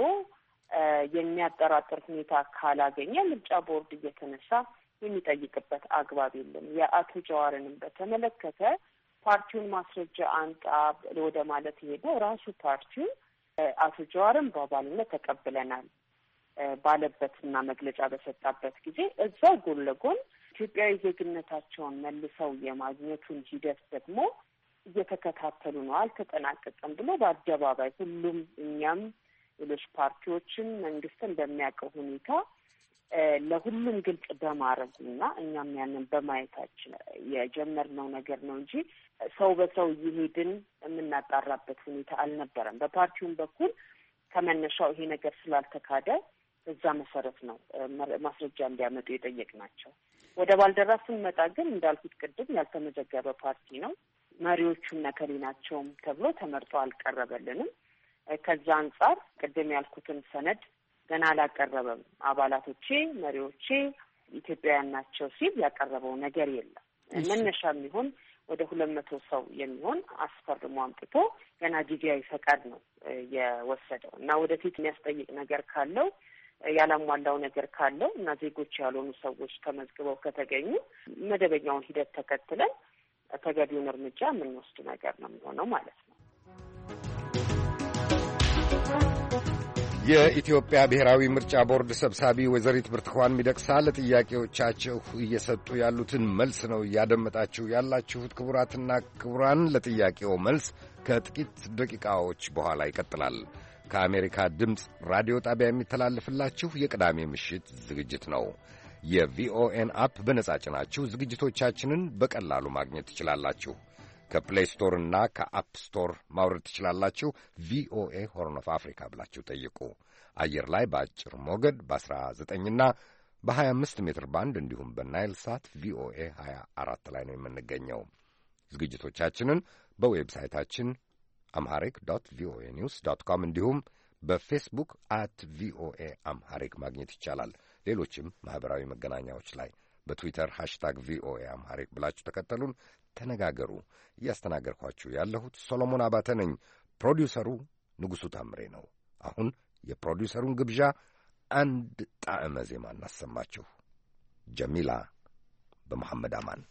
የሚያጠራጥር ሁኔታ ካላገኘ ምርጫ ቦርድ እየተነሳ የሚጠይቅበት አግባብ የለም። የአቶ ጀዋርንም በተመለከተ ፓርቲውን ማስረጃ አንጣ ወደ ማለት ሄደው ራሱ ፓርቲው አቶ ጀዋርን በአባልነት ተቀብለናል፣ ባለበትና መግለጫ በሰጣበት ጊዜ እዛ ጎን ለጎን ኢትዮጵያዊ ዜግነታቸውን መልሰው የማግኘቱን ሂደት ደግሞ እየተከታተሉ ነው፣ አልተጠናቀቀም ብሎ በአደባባይ ሁሉም እኛም ሌሎች ፓርቲዎችን መንግስትን በሚያውቀው ሁኔታ ለሁሉም ግልጽ በማድረጉና እኛም ያንን በማየታችን የጀመርነው ነገር ነው እንጂ ሰው በሰው እየሄድን የምናጣራበት ሁኔታ አልነበረም። በፓርቲውም በኩል ከመነሻው ይሄ ነገር ስላልተካደ በዛ መሰረት ነው ማስረጃ እንዲያመጡ የጠየቅናቸው። ወደ ባልደራስ ስንመጣ ግን እንዳልኩት ቅድም ያልተመዘገበ ፓርቲ ነው። መሪዎቹ ነከሌ ናቸውም ተብሎ ተመርጦ አልቀረበልንም። ከዛ አንጻር ቅድም ያልኩትን ሰነድ ገና አላቀረበም። አባላቶቼ መሪዎቼ ኢትዮጵያውያን ናቸው ሲል ያቀረበው ነገር የለም። መነሻ የሚሆን ወደ ሁለት መቶ ሰው የሚሆን አስፈርሞ አምጥቶ ገና ጊዜያዊ ፈቃድ ነው የወሰደው እና ወደፊት የሚያስጠይቅ ነገር ካለው ያላሟላው ነገር ካለው እና ዜጎች ያልሆኑ ሰዎች ተመዝግበው ከተገኙ መደበኛውን ሂደት ተከትለን ተገቢውን እርምጃ የምንወስድ ነገር ነው የሚሆነው ማለት ነው። የኢትዮጵያ ብሔራዊ ምርጫ ቦርድ ሰብሳቢ ወይዘሪት ብርቱካን ሚደቅሳ ለጥያቄዎቻችሁ እየሰጡ ያሉትን መልስ ነው እያደመጣችሁ ያላችሁት። ክቡራትና ክቡራን፣ ለጥያቄው መልስ ከጥቂት ደቂቃዎች በኋላ ይቀጥላል። ከአሜሪካ ድምፅ ራዲዮ ጣቢያ የሚተላለፍላችሁ የቅዳሜ ምሽት ዝግጅት ነው። የቪኦኤን አፕ በነጻ ጭናችሁ ዝግጅቶቻችንን በቀላሉ ማግኘት ትችላላችሁ። ከፕሌይ ስቶር እና ከአፕ ስቶር ማውረድ ትችላላችሁ። ቪኦኤ ሆርን ኦፍ አፍሪካ ብላችሁ ጠይቁ። አየር ላይ በአጭር ሞገድ በአስራ ዘጠኝና በሀያ አምስት ሜትር ባንድ እንዲሁም በናይል ሳት ቪኦኤ ሀያ አራት ላይ ነው የምንገኘው። ዝግጅቶቻችንን በዌብሳይታችን አምሐሪክ ዶት ቪኦኤ ኒውስ ዶት ኮም እንዲሁም በፌስቡክ አት ቪኦኤ አምሐሪክ ማግኘት ይቻላል። ሌሎችም ማኅበራዊ መገናኛዎች ላይ በትዊተር ሃሽታግ ቪኦኤ አምሐሪክ ብላችሁ ተከተሉን፣ ተነጋገሩ። እያስተናገርኳችሁ ያለሁት ሶሎሞን አባተ ነኝ። ፕሮዲውሰሩ ንጉሡ ታምሬ ነው። አሁን የፕሮዲውሰሩን ግብዣ አንድ ጣዕመ ዜማ እናሰማችሁ። ጀሚላ በመሐመድ አማን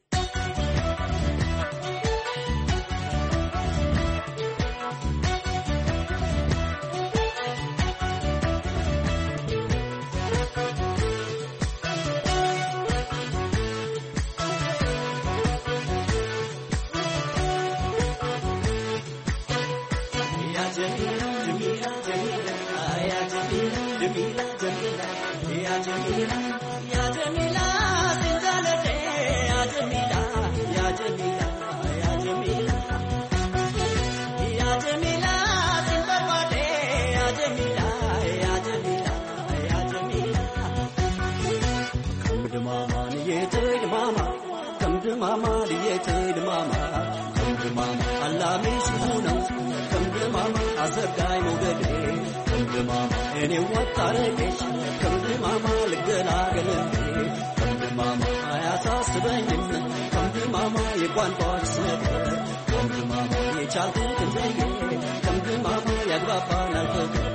Mama, the mama, come to mama, Allah miss you know, come to mama, as a guy no good, come to mama, and you want to come to mama, like the lager, come to mama, I asked to bring him, come to mama, you want box, come to mama, you child to bring it, come to mama, you have a fun.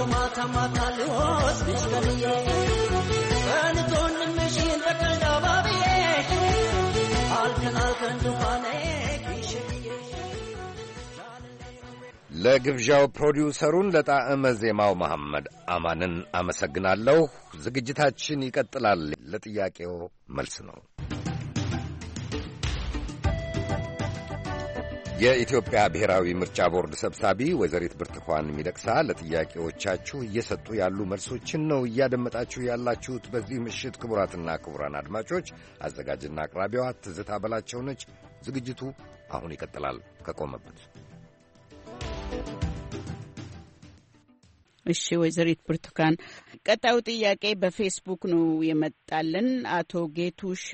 ማታ ማታ ልወስድሽ ከልዬ በንቶን ምሽን በቀልድ አባብዬ አልከን አልከን ዱፋኔ ኪሽዬ ለግብዣው ፕሮዲውሰሩን ለጣዕመ ዜማው መሐመድ አማንን አመሰግናለሁ። ዝግጅታችን ይቀጥላል። ለጥያቄው መልስ ነው። የኢትዮጵያ ብሔራዊ ምርጫ ቦርድ ሰብሳቢ ወይዘሪት ብርቱካን ሚደቅሳ ለጥያቄዎቻችሁ እየሰጡ ያሉ መልሶችን ነው እያደመጣችሁ ያላችሁት በዚህ ምሽት። ክቡራትና ክቡራን አድማጮች፣ አዘጋጅና አቅራቢዋ ትዝታ በላቸው ነች። ዝግጅቱ አሁን ይቀጥላል ከቆመበት። እሺ ወይዘሪት ብርቱካን፣ ቀጣዩ ጥያቄ በፌስቡክ ነው የመጣልን። አቶ ጌቱሸ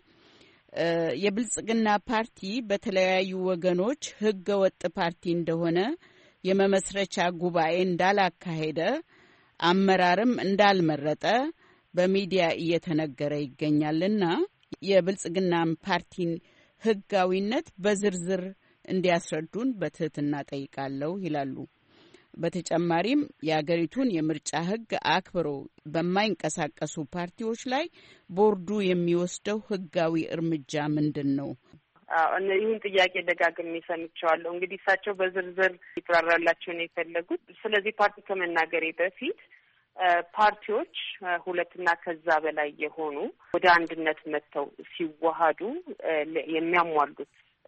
የብልጽግና ፓርቲ በተለያዩ ወገኖች ህገ ወጥ ፓርቲ እንደሆነ የመመስረቻ ጉባኤ እንዳላካሄደ አመራርም እንዳልመረጠ በሚዲያ እየተነገረ ይገኛልና የብልጽግና ፓርቲን ህጋዊነት በዝርዝር እንዲያስረዱን በትህትና ጠይቃለሁ ይላሉ። በተጨማሪም የአገሪቱን የምርጫ ህግ አክብሮ በማይንቀሳቀሱ ፓርቲዎች ላይ ቦርዱ የሚወስደው ህጋዊ እርምጃ ምንድን ነው? ይህን ጥያቄ ደጋግሜ ሰምቼዋለሁ። እንግዲህ እሳቸው በዝርዝር ይብራራላቸው ነው የፈለጉት። ስለዚህ ፓርቲ ከመናገሬ በፊት ፓርቲዎች ሁለትና ከዛ በላይ የሆኑ ወደ አንድነት መጥተው ሲዋሃዱ የሚያሟሉት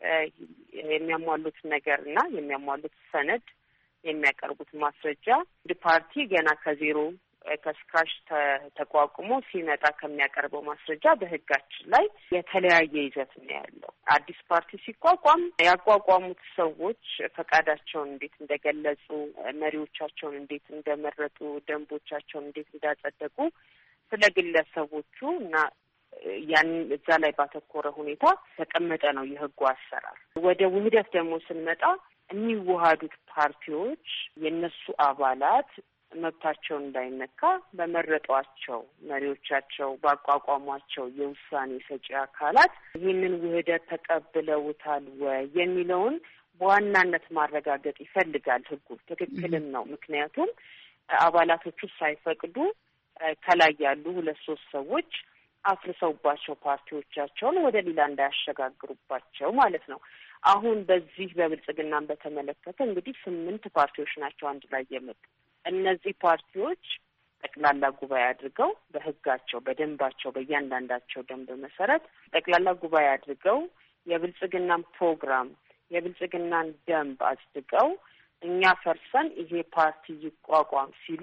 የሚያሟሉት ነገርና የሚያሟሉት ሰነድ የሚያቀርቡት ማስረጃ እንደ ፓርቲ ገና ከዜሮ ከስክራች ተቋቁሞ ሲመጣ ከሚያቀርበው ማስረጃ በህጋችን ላይ የተለያየ ይዘት ነው ያለው። አዲስ ፓርቲ ሲቋቋም ያቋቋሙት ሰዎች ፈቃዳቸውን እንዴት እንደገለጹ፣ መሪዎቻቸውን እንዴት እንደመረጡ፣ ደንቦቻቸውን እንዴት እንዳጸደቁ ስለ ግለሰቦቹ እና ያን እዛ ላይ ባተኮረ ሁኔታ ተቀመጠ ነው የህጉ አሰራር። ወደ ውህደት ደግሞ ስንመጣ የሚዋሃዱት ፓርቲዎች የነሱ አባላት መብታቸው እንዳይነካ በመረጧቸው መሪዎቻቸው ባቋቋሟቸው የውሳኔ ሰጪ አካላት ይህንን ውህደት ተቀብለውታል ወይ የሚለውን በዋናነት ማረጋገጥ ይፈልጋል ህጉ። ትክክልም ነው። ምክንያቱም አባላቶቹ ሳይፈቅዱ ከላይ ያሉ ሁለት ሶስት ሰዎች አፍርሰውባቸው ፓርቲዎቻቸውን ወደ ሌላ እንዳያሸጋግሩባቸው ማለት ነው። አሁን በዚህ በብልጽግናን በተመለከተ እንግዲህ ስምንት ፓርቲዎች ናቸው አንድ ላይ የመጡ። እነዚህ ፓርቲዎች ጠቅላላ ጉባኤ አድርገው በህጋቸው በደንባቸው በእያንዳንዳቸው ደንብ መሰረት ጠቅላላ ጉባኤ አድርገው የብልጽግናን ፕሮግራም የብልጽግናን ደንብ አጽድቀው እኛ ፈርሰን ይሄ ፓርቲ ይቋቋም ሲሉ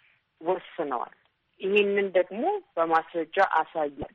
ወስነዋል። ይህንን ደግሞ በማስረጃ አሳያል።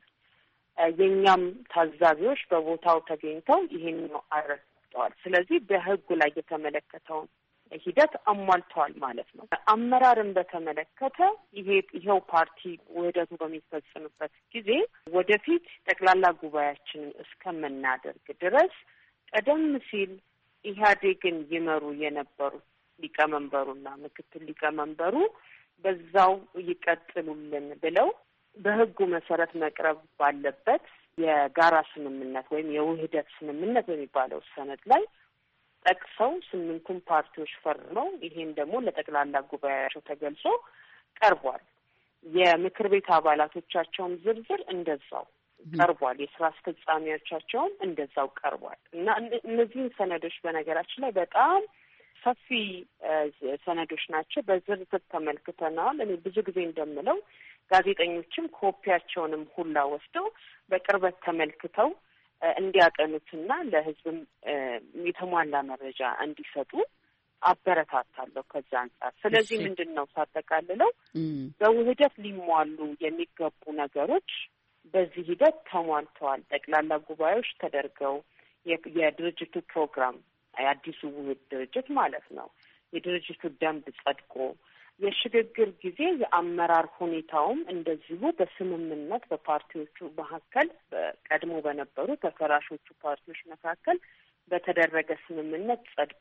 የኛም ታዛቢዎች በቦታው ተገኝተው ይሄን ነው አረጋግጠዋል። ስለዚህ በህጉ ላይ የተመለከተውን ሂደት አሟልተዋል ማለት ነው። አመራርን በተመለከተ ይሄ ይሄው ፓርቲ ውህደቱ በሚፈጽምበት ጊዜ ወደፊት ጠቅላላ ጉባኤያችንን እስከምናደርግ ድረስ ቀደም ሲል ኢህአዴግን ይመሩ የነበሩ ሊቀመንበሩና ምክትል ሊቀመንበሩ በዛው ይቀጥሉልን ብለው በህጉ መሰረት መቅረብ ባለበት የጋራ ስምምነት ወይም የውህደት ስምምነት የሚባለው ሰነድ ላይ ጠቅሰው ስምንቱም ፓርቲዎች ፈርመው ይሄን ደግሞ ለጠቅላላ ጉባኤያቸው ተገልጾ ቀርቧል። የምክር ቤት አባላቶቻቸውን ዝርዝር እንደዛው ቀርቧል። የስራ አስፈጻሚዎቻቸውን እንደዛው ቀርቧል እና እነዚህን ሰነዶች በነገራችን ላይ በጣም ሰፊ ሰነዶች ናቸው። በዝርዝር ተመልክተናል። እኔ ብዙ ጊዜ እንደምለው ጋዜጠኞችም ኮፒያቸውንም ሁላ ወስደው በቅርበት ተመልክተው እንዲያቀኑትና ለህዝብም የተሟላ መረጃ እንዲሰጡ አበረታታለሁ ከዛ አንጻር። ስለዚህ ምንድን ነው ሳጠቃልለው በውህደት ሊሟሉ የሚገቡ ነገሮች በዚህ ሂደት ተሟልተዋል። ጠቅላላ ጉባኤዎች ተደርገው የድርጅቱ ፕሮግራም የአዲሱ ውህድ ድርጅት ማለት ነው የድርጅቱ ደንብ ጸድቆ የሽግግር ጊዜ የአመራር ሁኔታውም እንደዚሁ በስምምነት በፓርቲዎቹ መካከል ቀድሞ በነበሩ በፈራሾቹ ፓርቲዎች መካከል በተደረገ ስምምነት ጸድቆ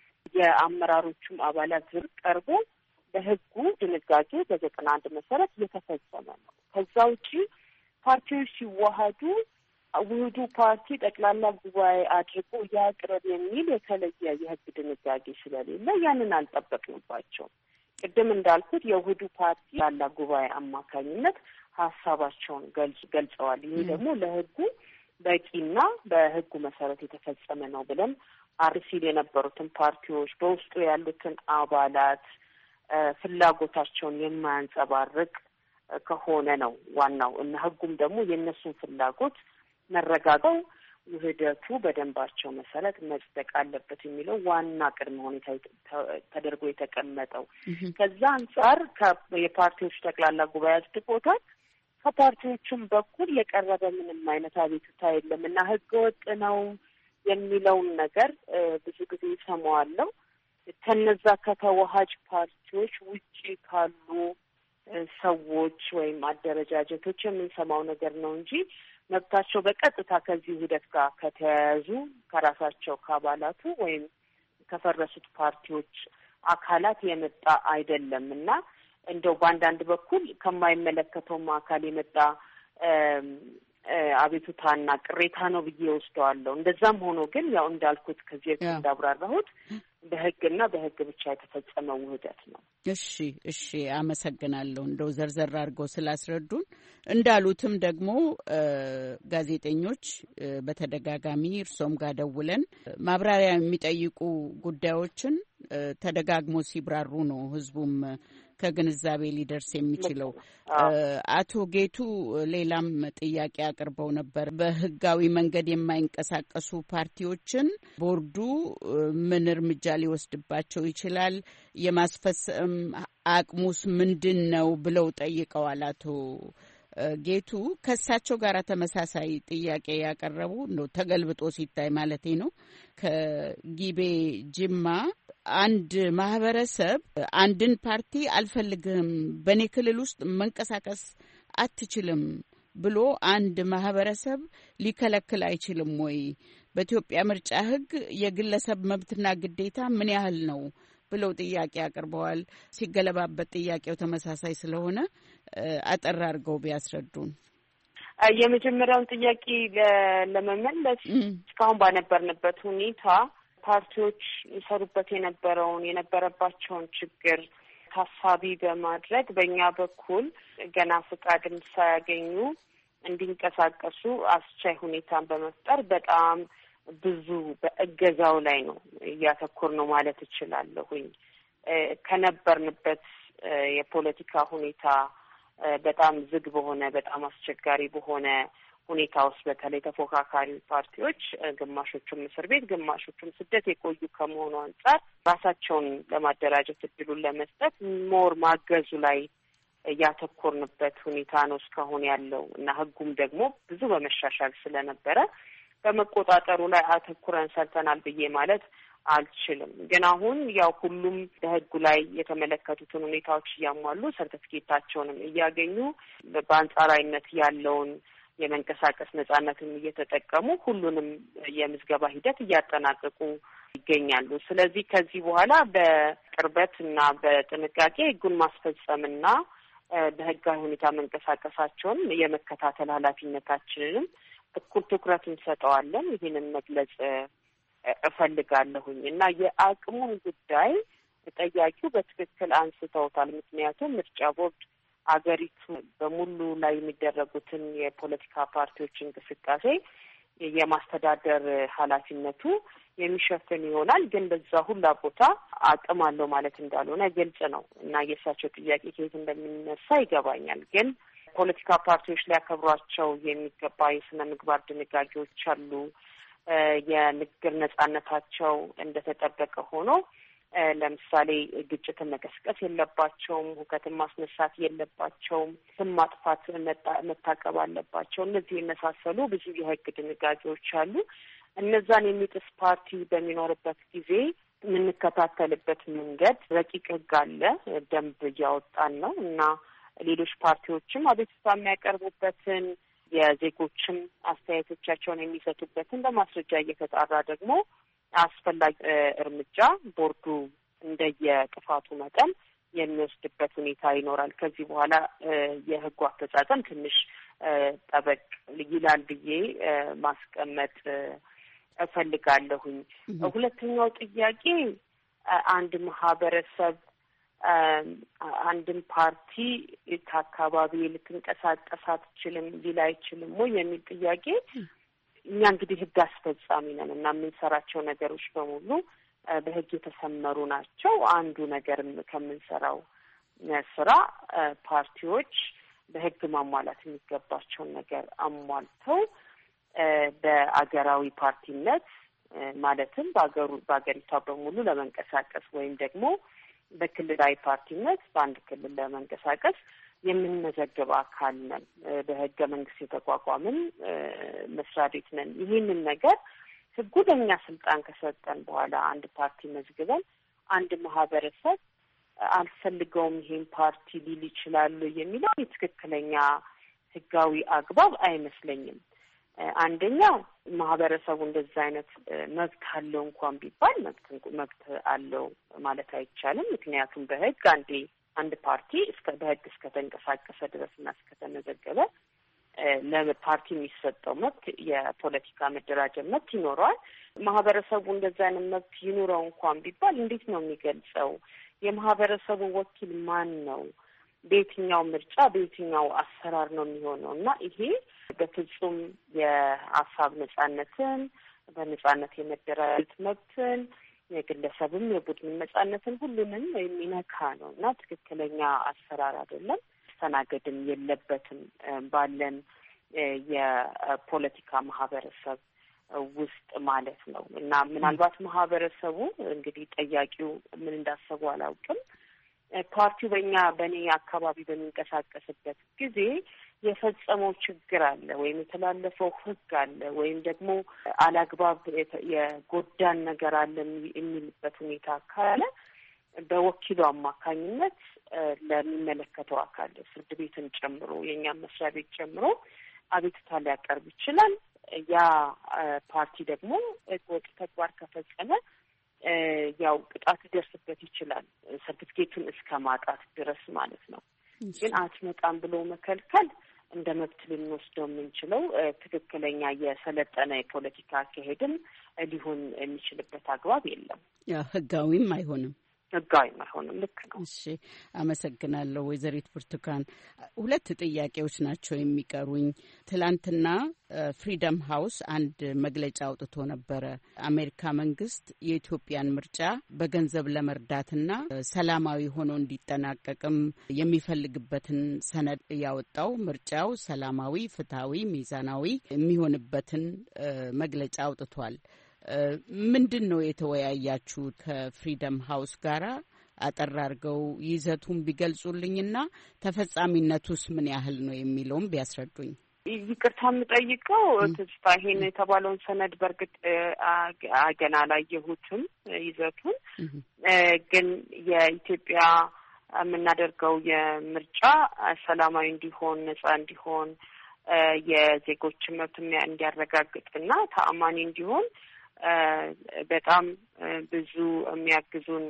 የአመራሮቹም አባላት ዝር ቀርቦ በህጉ ድንጋጌ በዘጠና አንድ መሰረት እየተፈጸመ ነው። ከዛ ውጪ ፓርቲዎች ሲዋሃዱ ውህዱ ፓርቲ ጠቅላላ ጉባኤ አድርጎ ያቅርብ የሚል የተለየ የህግ ድንጋጌ ስለሌለ ያንን አልጠበቅንባቸውም። ቅድም እንዳልኩት የውህዱ ፓርቲ ያላ ጉባኤ አማካኝነት ሀሳባቸውን ገልጸዋል። ይህ ደግሞ ለህጉ በቂና በህጉ መሰረት የተፈጸመ ነው ብለን አርሲል የነበሩትን ፓርቲዎች በውስጡ ያሉትን አባላት ፍላጎታቸውን የማያንጸባርቅ ከሆነ ነው ዋናው እና ህጉም ደግሞ የእነሱን ፍላጎት መረጋገው ውህደቱ በደንባቸው መሰረት መጽደቅ አለበት የሚለው ዋና ቅድመ ሁኔታ ተደርጎ የተቀመጠው። ከዛ አንጻር የፓርቲዎች ጠቅላላ ጉባኤ አጽድቆታል። ከፓርቲዎቹም በኩል የቀረበ ምንም አይነት አቤቱታ የለም እና ህገ ወጥ ነው የሚለውን ነገር ብዙ ጊዜ ይሰማዋለሁ። ከነዛ ከተዋሃጅ ፓርቲዎች ውጪ ካሉ ሰዎች ወይም አደረጃጀቶች የምንሰማው ነገር ነው እንጂ መብታቸው በቀጥታ ከዚህ ውህደት ጋር ከተያያዙ ከራሳቸው ከአባላቱ ወይም ከፈረሱት ፓርቲዎች አካላት የመጣ አይደለም እና እንደው በአንዳንድ በኩል ከማይመለከተውም አካል የመጣ አቤቱታና ቅሬታ ነው ብዬ ወስደዋለሁ። እንደዛም ሆኖ ግን ያው እንዳልኩት ከዚህ በፊት እንዳብራራሁት በህግና በህግ ብቻ የተፈጸመ ውህደት ነው። እሺ እሺ፣ አመሰግናለሁ እንደው ዘርዘር አድርገው ስላስረዱን። እንዳሉትም ደግሞ ጋዜጠኞች በተደጋጋሚ እርሶም ጋር ደውለን ማብራሪያ የሚጠይቁ ጉዳዮችን ተደጋግሞ ሲብራሩ ነው ህዝቡም ከግንዛቤ ሊደርስ የሚችለው። አቶ ጌቱ ሌላም ጥያቄ አቅርበው ነበር። በህጋዊ መንገድ የማይንቀሳቀሱ ፓርቲዎችን ቦርዱ ምን እርምጃ ሊወስድባቸው ይችላል? የማስፈጸም አቅሙስ ምንድን ነው ብለው ጠይቀዋል። አቶ ጌቱ ከእሳቸው ጋር ተመሳሳይ ጥያቄ ያቀረቡ ነው፣ ተገልብጦ ሲታይ ማለቴ ነው። ከጊቤ ጅማ አንድ ማህበረሰብ አንድን ፓርቲ አልፈልግህም፣ በእኔ ክልል ውስጥ መንቀሳቀስ አትችልም ብሎ አንድ ማህበረሰብ ሊከለክል አይችልም ወይ? በኢትዮጵያ ምርጫ ህግ የግለሰብ መብትና ግዴታ ምን ያህል ነው ብለው ጥያቄ አቅርበዋል። ሲገለባበት ጥያቄው ተመሳሳይ ስለሆነ አጠር አድርገው ቢያስረዱን። የመጀመሪያውን ጥያቄ ለመመለስ እስካሁን ባነበርንበት ሁኔታ ፓርቲዎች ይሰሩበት የነበረውን የነበረባቸውን ችግር ታሳቢ በማድረግ በእኛ በኩል ገና ፍቃድም ሳያገኙ እንዲንቀሳቀሱ አስቻይ ሁኔታን በመፍጠር በጣም ብዙ በእገዛው ላይ ነው እያተኮር ነው ማለት እችላለሁኝ። ከነበርንበት የፖለቲካ ሁኔታ በጣም ዝግ በሆነ በጣም አስቸጋሪ በሆነ ሁኔታ ውስጥ በተለይ ተፎካካሪ ፓርቲዎች ግማሾቹም እስር ቤት ግማሾቹም ስደት የቆዩ ከመሆኑ አንጻር ራሳቸውን ለማደራጀት እድሉን ለመስጠት ሞር ማገዙ ላይ ያተኮርንበት ሁኔታ ነው እስካሁን ያለው እና ህጉም ደግሞ ብዙ በመሻሻል ስለነበረ በመቆጣጠሩ ላይ አተኩረን ሰርተናል ብዬ ማለት አልችልም። ግን አሁን ያው ሁሉም በህጉ ላይ የተመለከቱትን ሁኔታዎች እያሟሉ ሰርቲፊኬታቸውንም እያገኙ በአንጻራዊነት ያለውን የመንቀሳቀስ ነጻነትን እየተጠቀሙ ሁሉንም የምዝገባ ሂደት እያጠናቀቁ ይገኛሉ። ስለዚህ ከዚህ በኋላ በቅርበት እና በጥንቃቄ ህጉን ማስፈጸምና በህጋዊ ሁኔታ መንቀሳቀሳቸውን የመከታተል ኃላፊነታችንንም እኩል ትኩረት እንሰጠዋለን። ይህንን መግለጽ እፈልጋለሁኝ እና የአቅሙን ጉዳይ ጠያቂው በትክክል አንስተውታል። ምክንያቱም ምርጫ ቦርድ አገሪቱ በሙሉ ላይ የሚደረጉትን የፖለቲካ ፓርቲዎች እንቅስቃሴ የማስተዳደር ኃላፊነቱ የሚሸፍን ይሆናል። ግን በዛ ሁላ ቦታ አቅም አለው ማለት እንዳልሆነ ግልጽ ነው እና የእሳቸው ጥያቄ ከየት እንደሚነሳ ይገባኛል። ግን ፖለቲካ ፓርቲዎች ሊያከብሯቸው የሚገባ የስነ ምግባር ድንጋጌዎች አሉ። የንግግር ነጻነታቸው እንደተጠበቀ ሆኖ ለምሳሌ ግጭትን መቀስቀስ የለባቸውም፣ ሁከትን ማስነሳት የለባቸውም፣ ስም ማጥፋት መታቀብ አለባቸው። እነዚህ የመሳሰሉ ብዙ የህግ ድንጋጌዎች አሉ። እነዛን የሚጥስ ፓርቲ በሚኖርበት ጊዜ የምንከታተልበት መንገድ ረቂቅ ህግ አለ፣ ደንብ እያወጣን ነው እና ሌሎች ፓርቲዎችም አቤቱታ የሚያቀርቡበትን የዜጎችም አስተያየቶቻቸውን የሚሰጡበትን በማስረጃ እየተጣራ ደግሞ አስፈላጊ እርምጃ ቦርዱ እንደየጥፋቱ መጠን የሚወስድበት ሁኔታ ይኖራል። ከዚህ በኋላ የህጉ አፈጻጸም ትንሽ ጠበቅ ይላል ብዬ ማስቀመጥ እፈልጋለሁኝ። ሁለተኛው ጥያቄ አንድ ማህበረሰብ አንድን ፓርቲ ከአካባቢ ልትንቀሳቀስ አትችልም ሊል አይችልም ወይ የሚል ጥያቄ እኛ እንግዲህ ህግ አስፈጻሚ ነን እና የምንሰራቸው ነገሮች በሙሉ በህግ የተሰመሩ ናቸው። አንዱ ነገር ከምንሰራው ስራ ፓርቲዎች በህግ ማሟላት የሚገባቸውን ነገር አሟልተው በአገራዊ ፓርቲነት ማለትም በአገሩ በአገሪቷ በሙሉ ለመንቀሳቀስ ወይም ደግሞ በክልላዊ ፓርቲነት በአንድ ክልል ለመንቀሳቀስ የምንመዘግብ አካል ነን። በህገ መንግስት የተቋቋምን መስሪያ ቤት ነን። ይህንን ነገር ህጉ ለእኛ ስልጣን ከሰጠን በኋላ አንድ ፓርቲ መዝግበን አንድ ማህበረሰብ አልፈልገውም ይሄን ፓርቲ ሊል ይችላሉ የሚለው የትክክለኛ ህጋዊ አግባብ አይመስለኝም። አንደኛ ማህበረሰቡ እንደዛ አይነት መብት አለው እንኳን ቢባል መብት መብት አለው ማለት አይቻልም። ምክንያቱም በህግ አንዴ አንድ ፓርቲ እስከ በህግ እስከ ተንቀሳቀሰ ድረስና እስከ ተመዘገበ ለፓርቲ የሚሰጠው መብት የፖለቲካ መደራጀት መብት ይኖረዋል። ማህበረሰቡ እንደዛ አይነት መብት ይኑረው እንኳን ቢባል እንዴት ነው የሚገልጸው? የማህበረሰቡ ወኪል ማን ነው? በየትኛው ምርጫ በየትኛው አሰራር ነው የሚሆነው? እና ይሄ በፍጹም የሀሳብ ነጻነትን፣ በነጻነት የመደራጀት መብትን፣ የግለሰብም የቡድን ነጻነትን ሁሉንም የሚነካ ነው እና ትክክለኛ አሰራር አይደለም፣ መስተናገድም የለበትም ባለን የፖለቲካ ማህበረሰብ ውስጥ ማለት ነው። እና ምናልባት ማህበረሰቡ እንግዲህ ጠያቂው ምን እንዳሰቡ አላውቅም። ፓርቲው በእኛ በእኔ አካባቢ በሚንቀሳቀስበት ጊዜ የፈጸመው ችግር አለ ወይም የተላለፈው ህግ አለ ወይም ደግሞ አላግባብ የጎዳን ነገር አለ የሚልበት ሁኔታ ካለ በወኪሉ አማካኝነት ለሚመለከተው አካል ፍርድ ቤትን ጨምሮ የእኛም መስሪያ ቤት ጨምሮ አቤቱታ ሊያቀርብ ይችላል። ያ ፓርቲ ደግሞ ህገወጥ ተግባር ከፈጸመ ያው ቅጣት ሊደርስበት ይችላል፣ ሰርቲፊኬቱን እስከ ማጣት ድረስ ማለት ነው። ግን አትመጣም ብሎ መከልከል እንደ መብት ልንወስደው የምንችለው ትክክለኛ የሰለጠነ የፖለቲካ አካሄድም ሊሆን የሚችልበት አግባብ የለም። ያ ህጋዊም አይሆንም። ህጋዊ አይሆንም። ልክ ነው። እሺ፣ አመሰግናለሁ ወይዘሪት ብርቱካን። ሁለት ጥያቄዎች ናቸው የሚቀሩኝ። ትላንትና ፍሪደም ሃውስ አንድ መግለጫ አውጥቶ ነበረ። አሜሪካ መንግስት የኢትዮጵያን ምርጫ በገንዘብ ለመርዳትና ሰላማዊ ሆኖ እንዲጠናቀቅም የሚፈልግበትን ሰነድ ያወጣው ምርጫው ሰላማዊ፣ ፍትሃዊ፣ ሚዛናዊ የሚሆንበትን መግለጫ አውጥቷል። ምንድን ነው የተወያያችሁት ከፍሪደም ሃውስ ጋራ? አጠር አድርገው ይዘቱን ቢገልጹልኝና ተፈጻሚነቱስ ምን ያህል ነው የሚለውም ቢያስረዱኝ። ይቅርታ የምጠይቀው ተስፋ ይሄን የተባለውን ሰነድ በእርግጥ ገና አላየሁትም ይዘቱን። ግን የኢትዮጵያ የምናደርገው የምርጫ ሰላማዊ እንዲሆን፣ ነጻ እንዲሆን፣ የዜጎችን መብት እንዲያረጋግጥና ተአማኒ እንዲሆን በጣም ብዙ የሚያግዙን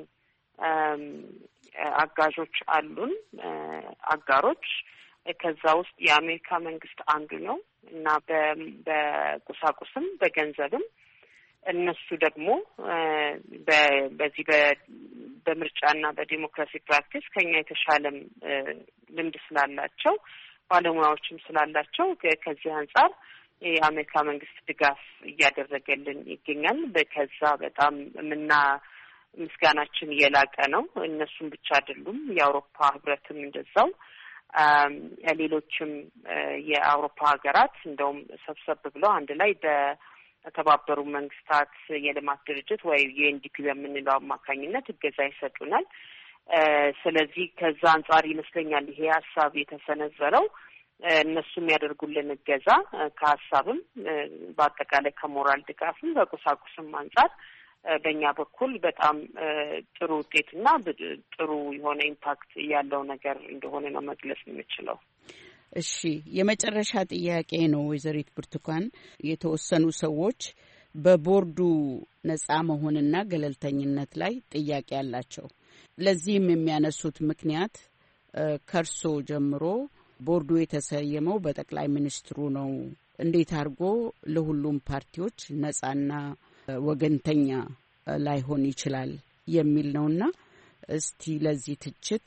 አጋዦች አሉን፣ አጋሮች። ከዛ ውስጥ የአሜሪካ መንግስት አንዱ ነው እና በቁሳቁስም በገንዘብም እነሱ ደግሞ በዚህ በምርጫና በዲሞክራሲ ፕራክቲስ ከኛ የተሻለም ልምድ ስላላቸው ባለሙያዎችም ስላላቸው ከዚህ አንጻር የአሜሪካ መንግስት ድጋፍ እያደረገልን ይገኛል። ከዛ በጣም ምና ምስጋናችን የላቀ ነው። እነሱም ብቻ አይደሉም፣ የአውሮፓ ህብረትም እንደዛው ሌሎችም የአውሮፓ ሀገራት እንደውም ሰብሰብ ብለው አንድ ላይ በተባበሩ መንግስታት የልማት ድርጅት ወይ የኤንዲፒ በምንለው አማካኝነት እገዛ ይሰጡናል። ስለዚህ ከዛ አንጻር ይመስለኛል ይሄ ሀሳብ የተሰነዘረው። እነሱም ያደርጉልን እገዛ ከሀሳብም በአጠቃላይ ከሞራል ድጋፍም በቁሳቁስም አንጻር በእኛ በኩል በጣም ጥሩ ውጤትና ጥሩ የሆነ ኢምፓክት ያለው ነገር እንደሆነ ነው መግለጽ የምችለው። እሺ፣ የመጨረሻ ጥያቄ ነው ወይዘሪት ብርቱካን። የተወሰኑ ሰዎች በቦርዱ ነጻ መሆንና ገለልተኝነት ላይ ጥያቄ አላቸው። ለዚህም የሚያነሱት ምክንያት ከርሶ ጀምሮ ቦርዱ የተሰየመው በጠቅላይ ሚኒስትሩ ነው፣ እንዴት አድርጎ ለሁሉም ፓርቲዎች ነጻና ወገንተኛ ላይሆን ይችላል የሚል ነውና እስቲ ለዚህ ትችት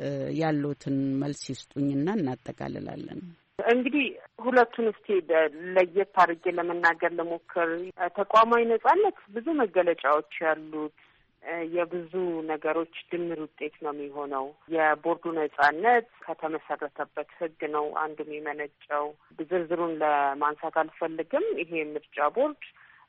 ያሉትን መልስ ይስጡኝና እናጠቃልላለን። እንግዲህ ሁለቱን እስቲ ለየት አድርጌ ለመናገር ለሞክር። ተቋማዊ ነጻነት ብዙ መገለጫዎች ያሉት የብዙ ነገሮች ድምር ውጤት ነው የሚሆነው። የቦርዱ ነጻነት ከተመሰረተበት ሕግ ነው አንዱ የሚመነጨው። ዝርዝሩን ለማንሳት አልፈልግም። ይሄ ምርጫ ቦርድ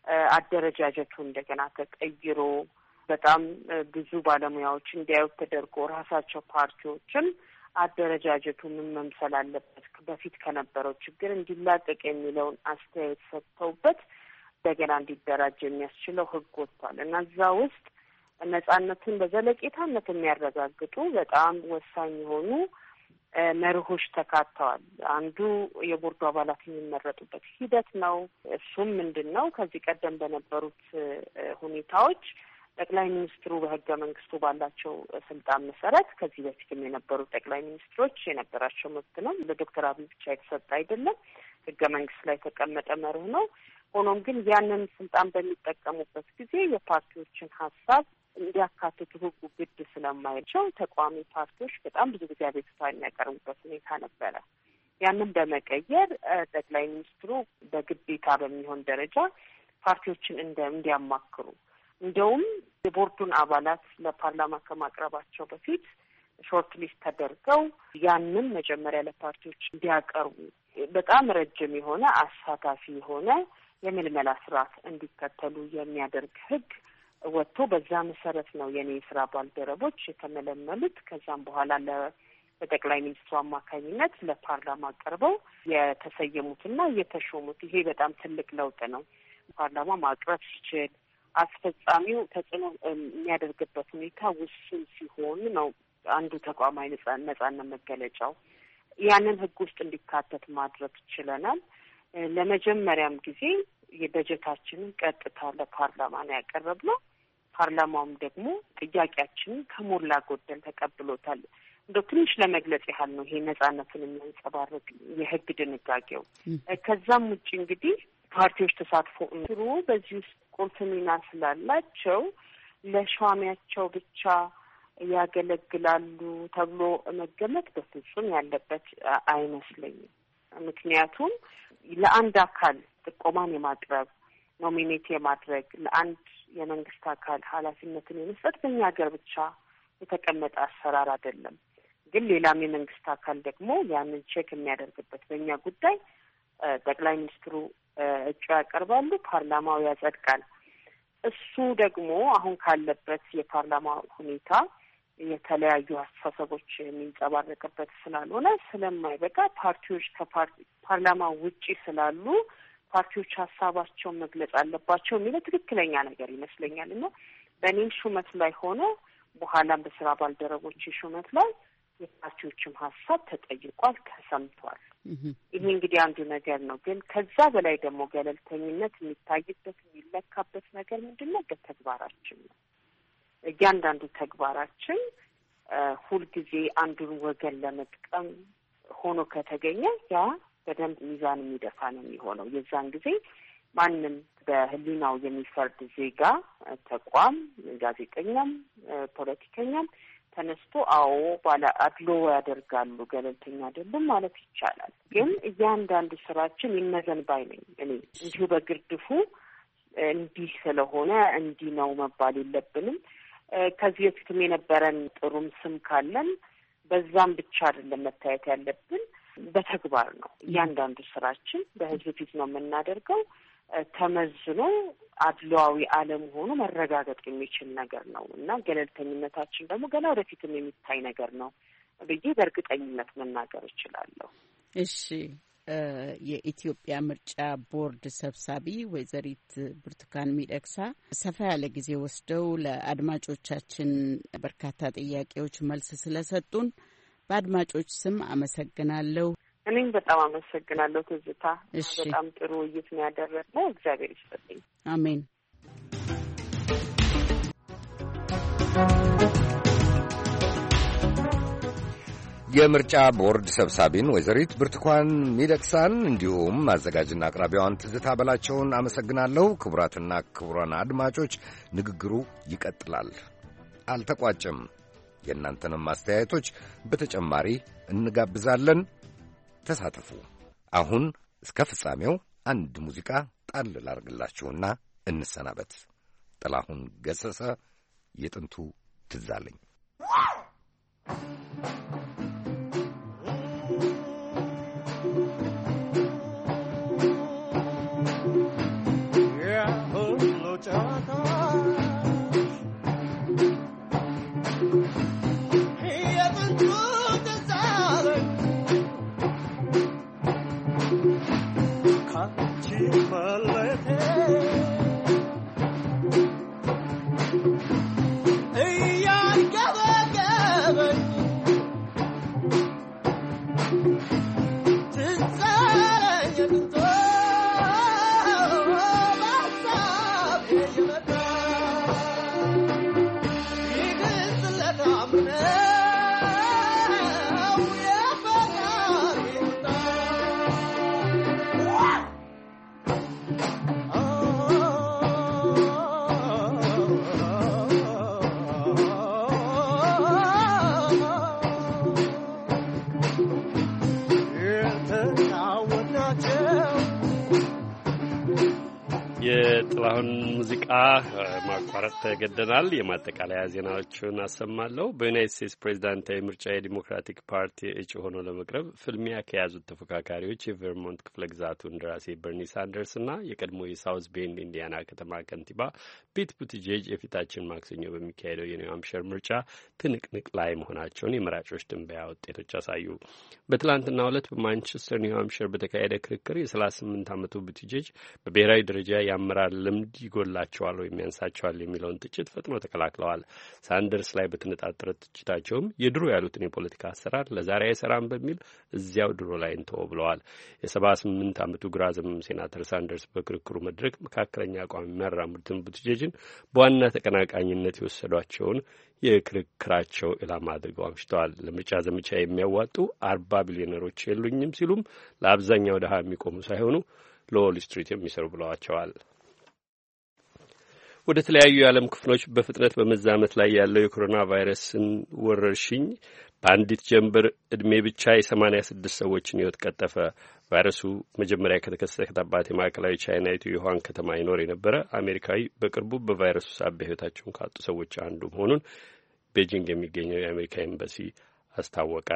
አደረጃጀቱ እንደገና ተቀይሮ በጣም ብዙ ባለሙያዎች እንዲያዩት ተደርጎ ራሳቸው ፓርቲዎችን አደረጃጀቱ ምን መምሰል አለበት በፊት ከነበረው ችግር እንዲላቀቅ የሚለውን አስተያየት ሰጥተውበት እንደገና እንዲደራጅ የሚያስችለው ሕግ ወጥቷል እና እዛ ውስጥ ነጻነትን በዘለቄታነት የሚያረጋግጡ በጣም ወሳኝ የሆኑ መርሆች ተካተዋል። አንዱ የቦርዱ አባላት የሚመረጡበት ሂደት ነው። እሱም ምንድን ነው? ከዚህ ቀደም በነበሩት ሁኔታዎች ጠቅላይ ሚኒስትሩ በህገ መንግስቱ ባላቸው ስልጣን መሰረት ከዚህ በፊትም የነበሩ ጠቅላይ ሚኒስትሮች የነበራቸው መብት ነው። ለዶክተር አብይ ብቻ የተሰጠ አይደለም። ህገ መንግስት ላይ የተቀመጠ መርህ ነው። ሆኖም ግን ያንን ስልጣን በሚጠቀሙበት ጊዜ የፓርቲዎችን ሀሳብ እንዲያካትቱ ህጉ ግድ ስለማይቸው ተቃዋሚ ፓርቲዎች በጣም ብዙ ጊዜ አቤቱታ የሚያቀርቡበት ሁኔታ ነበረ። ያንን በመቀየር ጠቅላይ ሚኒስትሩ በግዴታ በሚሆን ደረጃ ፓርቲዎችን እንደ እንዲያማክሩ እንደውም የቦርዱን አባላት ለፓርላማ ከማቅረባቸው በፊት ሾርት ሊስት ተደርገው ያንን መጀመሪያ ለፓርቲዎች እንዲያቀርቡ በጣም ረጅም የሆነ አሳታፊ የሆነ የምልመላ ስርዓት እንዲከተሉ የሚያደርግ ህግ ወጥቶ በዛ መሰረት ነው የኔ የስራ ባልደረቦች የተመለመሉት። ከዛም በኋላ ለጠቅላይ ሚኒስትሩ አማካኝነት ለፓርላማ ቀርበው የተሰየሙትና የተሾሙት። ይሄ በጣም ትልቅ ለውጥ ነው። ፓርላማ ማቅረብ ሲችል አስፈጻሚው ተጽዕኖ የሚያደርግበት ሁኔታ ውስን ሲሆን ነው አንዱ ተቋማዊ ነጻነት መገለጫው። ያንን ህግ ውስጥ እንዲካተት ማድረግ ችለናል። ለመጀመሪያም ጊዜ የበጀታችንን ቀጥታ ለፓርላማ ነው ያቀረብነው። ፓርላማውም ደግሞ ጥያቄያችንን ከሞላ ጎደል ተቀብሎታል። እንደው ትንሽ ለመግለጽ ያህል ነው ይሄ ነጻነትን የሚያንጸባርቅ የህግ ድንጋጌው። ከዛም ውጭ እንግዲህ ፓርቲዎች ተሳትፎ እንትሩ በዚህ ውስጥ ቁልፍ ሚና ስላላቸው ለሿሚያቸው ብቻ ያገለግላሉ ተብሎ መገመት በፍጹም ያለበት አይመስለኝም። ምክንያቱም ለአንድ አካል ጥቆማን የማቅረብ ኖሚኔት የማድረግ ለአንድ የመንግስት አካል ኃላፊነትን የመስጠት በእኛ ሀገር ብቻ የተቀመጠ አሰራር አይደለም። ግን ሌላም የመንግስት አካል ደግሞ ያንን ቼክ የሚያደርግበት በእኛ ጉዳይ ጠቅላይ ሚኒስትሩ እጩ ያቀርባሉ፣ ፓርላማው ያጸድቃል። እሱ ደግሞ አሁን ካለበት የፓርላማ ሁኔታ የተለያዩ አስተሳሰቦች የሚንጸባረቅበት ስላልሆነ ስለማይበቃ ፓርቲዎች ከፓርላማ ውጪ ስላሉ ፓርቲዎች ሀሳባቸውን መግለጽ አለባቸው የሚለው ትክክለኛ ነገር ይመስለኛል እና በእኔም ሹመት ላይ ሆነ በኋላም በስራ ባልደረቦች ሹመት ላይ የፓርቲዎችም ሀሳብ ተጠይቋል፣ ተሰምቷል። ይሄ እንግዲህ አንዱ ነገር ነው። ግን ከዛ በላይ ደግሞ ገለልተኝነት የሚታይበት የሚለካበት ነገር ምንድን ነው? በተግባራችን ነው። እያንዳንዱ ተግባራችን ሁልጊዜ አንዱን ወገን ለመጥቀም ሆኖ ከተገኘ ያ በደንብ ሚዛን የሚደፋ ነው የሚሆነው። የዛን ጊዜ ማንም በህሊናው የሚፈርድ ዜጋ፣ ተቋም፣ ጋዜጠኛም ፖለቲከኛም ተነስቶ አዎ ባለ አድሎ ያደርጋሉ ገለልተኛ አይደሉም ማለት ይቻላል። ግን እያንዳንዱ ስራችን ይመዘን ባይ ነኝ እኔ። እንዲሁ በግርድፉ እንዲህ ስለሆነ እንዲህ ነው መባል የለብንም። ከዚህ በፊትም የነበረን ጥሩም ስም ካለን በዛም ብቻ አይደለም መታየት ያለብን፣ በተግባር ነው። እያንዳንዱ ስራችን በህዝብ ፊት ነው የምናደርገው። ተመዝኖ አድሏዊ አለመሆኑ መረጋገጥ የሚችል ነገር ነው እና ገለልተኝነታችን ደግሞ ገና ወደፊትም የሚታይ ነገር ነው ብዬ በእርግጠኝነት መናገር እችላለሁ። እሺ፣ የኢትዮጵያ ምርጫ ቦርድ ሰብሳቢ ወይዘሪት ብርቱካን ሚደቅሳ ሰፋ ያለ ጊዜ ወስደው ለአድማጮቻችን በርካታ ጥያቄዎች መልስ ስለሰጡን በአድማጮች ስም አመሰግናለሁ። እኔም በጣም አመሰግናለሁ ትዝታ። በጣም ጥሩ ውይይት ነው ያደረግነው። እግዚአብሔር ይስጥልኝ። አሜን። የምርጫ ቦርድ ሰብሳቢን ወይዘሪት ብርቱካን ሚደቅሳን እንዲሁም አዘጋጅና አቅራቢዋን ትዝታ በላቸውን አመሰግናለሁ። ክቡራትና ክቡራን አድማጮች ንግግሩ ይቀጥላል፣ አልተቋጨም። የእናንተንም አስተያየቶች በተጨማሪ እንጋብዛለን። ተሳተፉ። አሁን እስከ ፍጻሜው አንድ ሙዚቃ ጣል ላርግላችሁና እንሰናበት። ጥላሁን ገሰሰ የጥንቱ ትዝ አለኝ። የጥላሁን ሙዚቃ ማቋረጥ ተገደናል። የማጠቃለያ ዜናዎችን አሰማለሁ። በዩናይትድ ስቴትስ ፕሬዚዳንታዊ ምርጫ የዲሞክራቲክ ፓርቲ እጩ ሆኖ ለመቅረብ ፍልሚያ ከያዙት ተፎካካሪዎች የቨርሞንት ክፍለ ግዛቱ እንደራሴ በርኒ ሳንደርስ እና የቀድሞ የሳውዝ ቤንድ ኢንዲያና ከተማ ከንቲባ ፒት ቡቲጄጅ የፊታችን ማክሰኞ በሚካሄደው የኒው ሃምፕሸር ምርጫ ትንቅንቅ ላይ መሆናቸውን የመራጮች ትንበያ ውጤቶች አሳዩ። በትላንትናው ዕለት በማንቸስተር ኒው ሃምፕሸር በተካሄደ ክርክር የሰላሳ ስምንት ዓመቱ ቡቲጄጅ በብሔራዊ ደረጃ የአመራር ልምድ ይጎላቸዋል ወይም ያንሳቸዋል የሚለውን ትችት ፈጥነው ተከላክለዋል። ሳንደርስ ላይ በተነጣጠረ ትችታቸውም የድሮ ያሉትን የፖለቲካ አሰራር ለዛሬ አይሰራም በሚል እዚያው ድሮ ላይ እንተው ብለዋል። የሰባ ስምንት ዓመቱ ግራ ዘመም ሴናተር ሳንደርስ በክርክሩ መድረክ መካከለኛ አቋም የሚያራምዱትን ቡቲጄጅን በዋና ተቀናቃኝነት የወሰዷቸውን የክርክራቸው ኢላማ አድርገው አምሽተዋል። ለምርጫ ዘመቻ የሚያዋጡ አርባ ቢሊዮነሮች የሉኝም ሲሉም ለአብዛኛው ድሀ የሚቆሙ ሳይሆኑ ለዎል ስትሪት የሚሰሩ ብለዋቸዋል። ወደ ተለያዩ የዓለም ክፍሎች በፍጥነት በመዛመት ላይ ያለው የኮሮና ቫይረስን ወረርሽኝ በአንዲት ጀንበር ዕድሜ ብቻ የሰማንያ ስድስት ሰዎችን ሕይወት ቀጠፈ። ቫይረሱ መጀመሪያ ከተከሰተባት የማዕከላዊ ቻይናዊቱ የውሃን ከተማ ይኖር የነበረ አሜሪካዊ በቅርቡ በቫይረሱ ሳቢያ ሕይወታቸውን ካጡ ሰዎች አንዱ መሆኑን ቤጂንግ የሚገኘው የአሜሪካ ኤምባሲ አስታወቀ።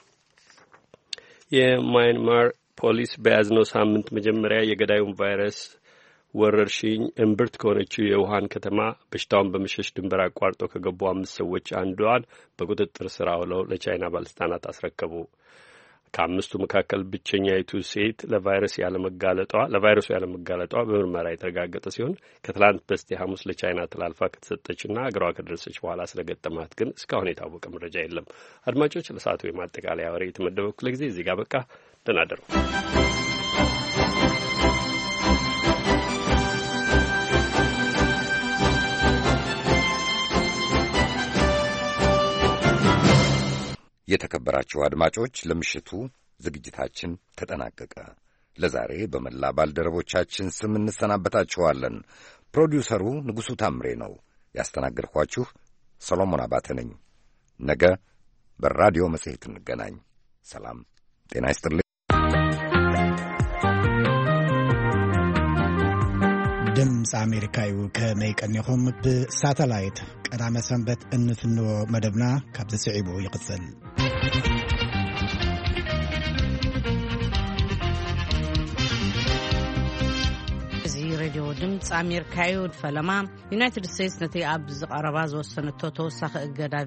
የማይንማር ፖሊስ በያዝነው ሳምንት መጀመሪያ የገዳዩን ቫይረስ ወረርሽኝ እምብርት ከሆነችው የውሃን ከተማ በሽታውን በመሸሽ ድንበር አቋርጠው ከገቡ አምስት ሰዎች አንዷን በቁጥጥር ስር አውለው ለቻይና ባለስልጣናት አስረከቡ። ከአምስቱ መካከል ብቸኛይቱ ሴት ለቫይረስ ያለመጋለጧ ለቫይረሱ ያለመጋለጧ በምርመራ የተረጋገጠ ሲሆን ከትላንት በስቲያ ሐሙስ ለቻይና ተላልፋ ከተሰጠችና አገሯ ከደረሰች በኋላ ስለገጠማት ግን እስካሁን የታወቀ መረጃ የለም። አድማጮች፣ ለሰዓቱ የማጠቃለያ ወሬ የተመደበው ክፍለ ጊዜ እዚህ ጋር በቃ። ደህና እደሩ። የተከበራችሁ አድማጮች፣ ለምሽቱ ዝግጅታችን ተጠናቀቀ። ለዛሬ በመላ ባልደረቦቻችን ስም እንሰናበታችኋለን። ፕሮዲውሰሩ ንጉሡ ታምሬ ነው። ያስተናገድኳችሁ ሰሎሞን አባተ ነኝ። ነገ በራዲዮ መጽሔት እንገናኝ። ሰላም ጤና ይስጥልኝ። ድምፂ ኣሜሪካ እዩ። ከመይ ቀኒኹም? ብሳተላይት ቀዳመ ሰንበት እንፍንዎ መደብና ካብ ዝስዒቡ ይቕፅል። እዚ ሬድዮ ድምፂ ኣሜሪካ እዩ። ፈለማ ዩናይትድ ስቴትስ ነቲ ኣብ ዝቐረባ ዝወሰነቶ ተወሳኺ እገዳ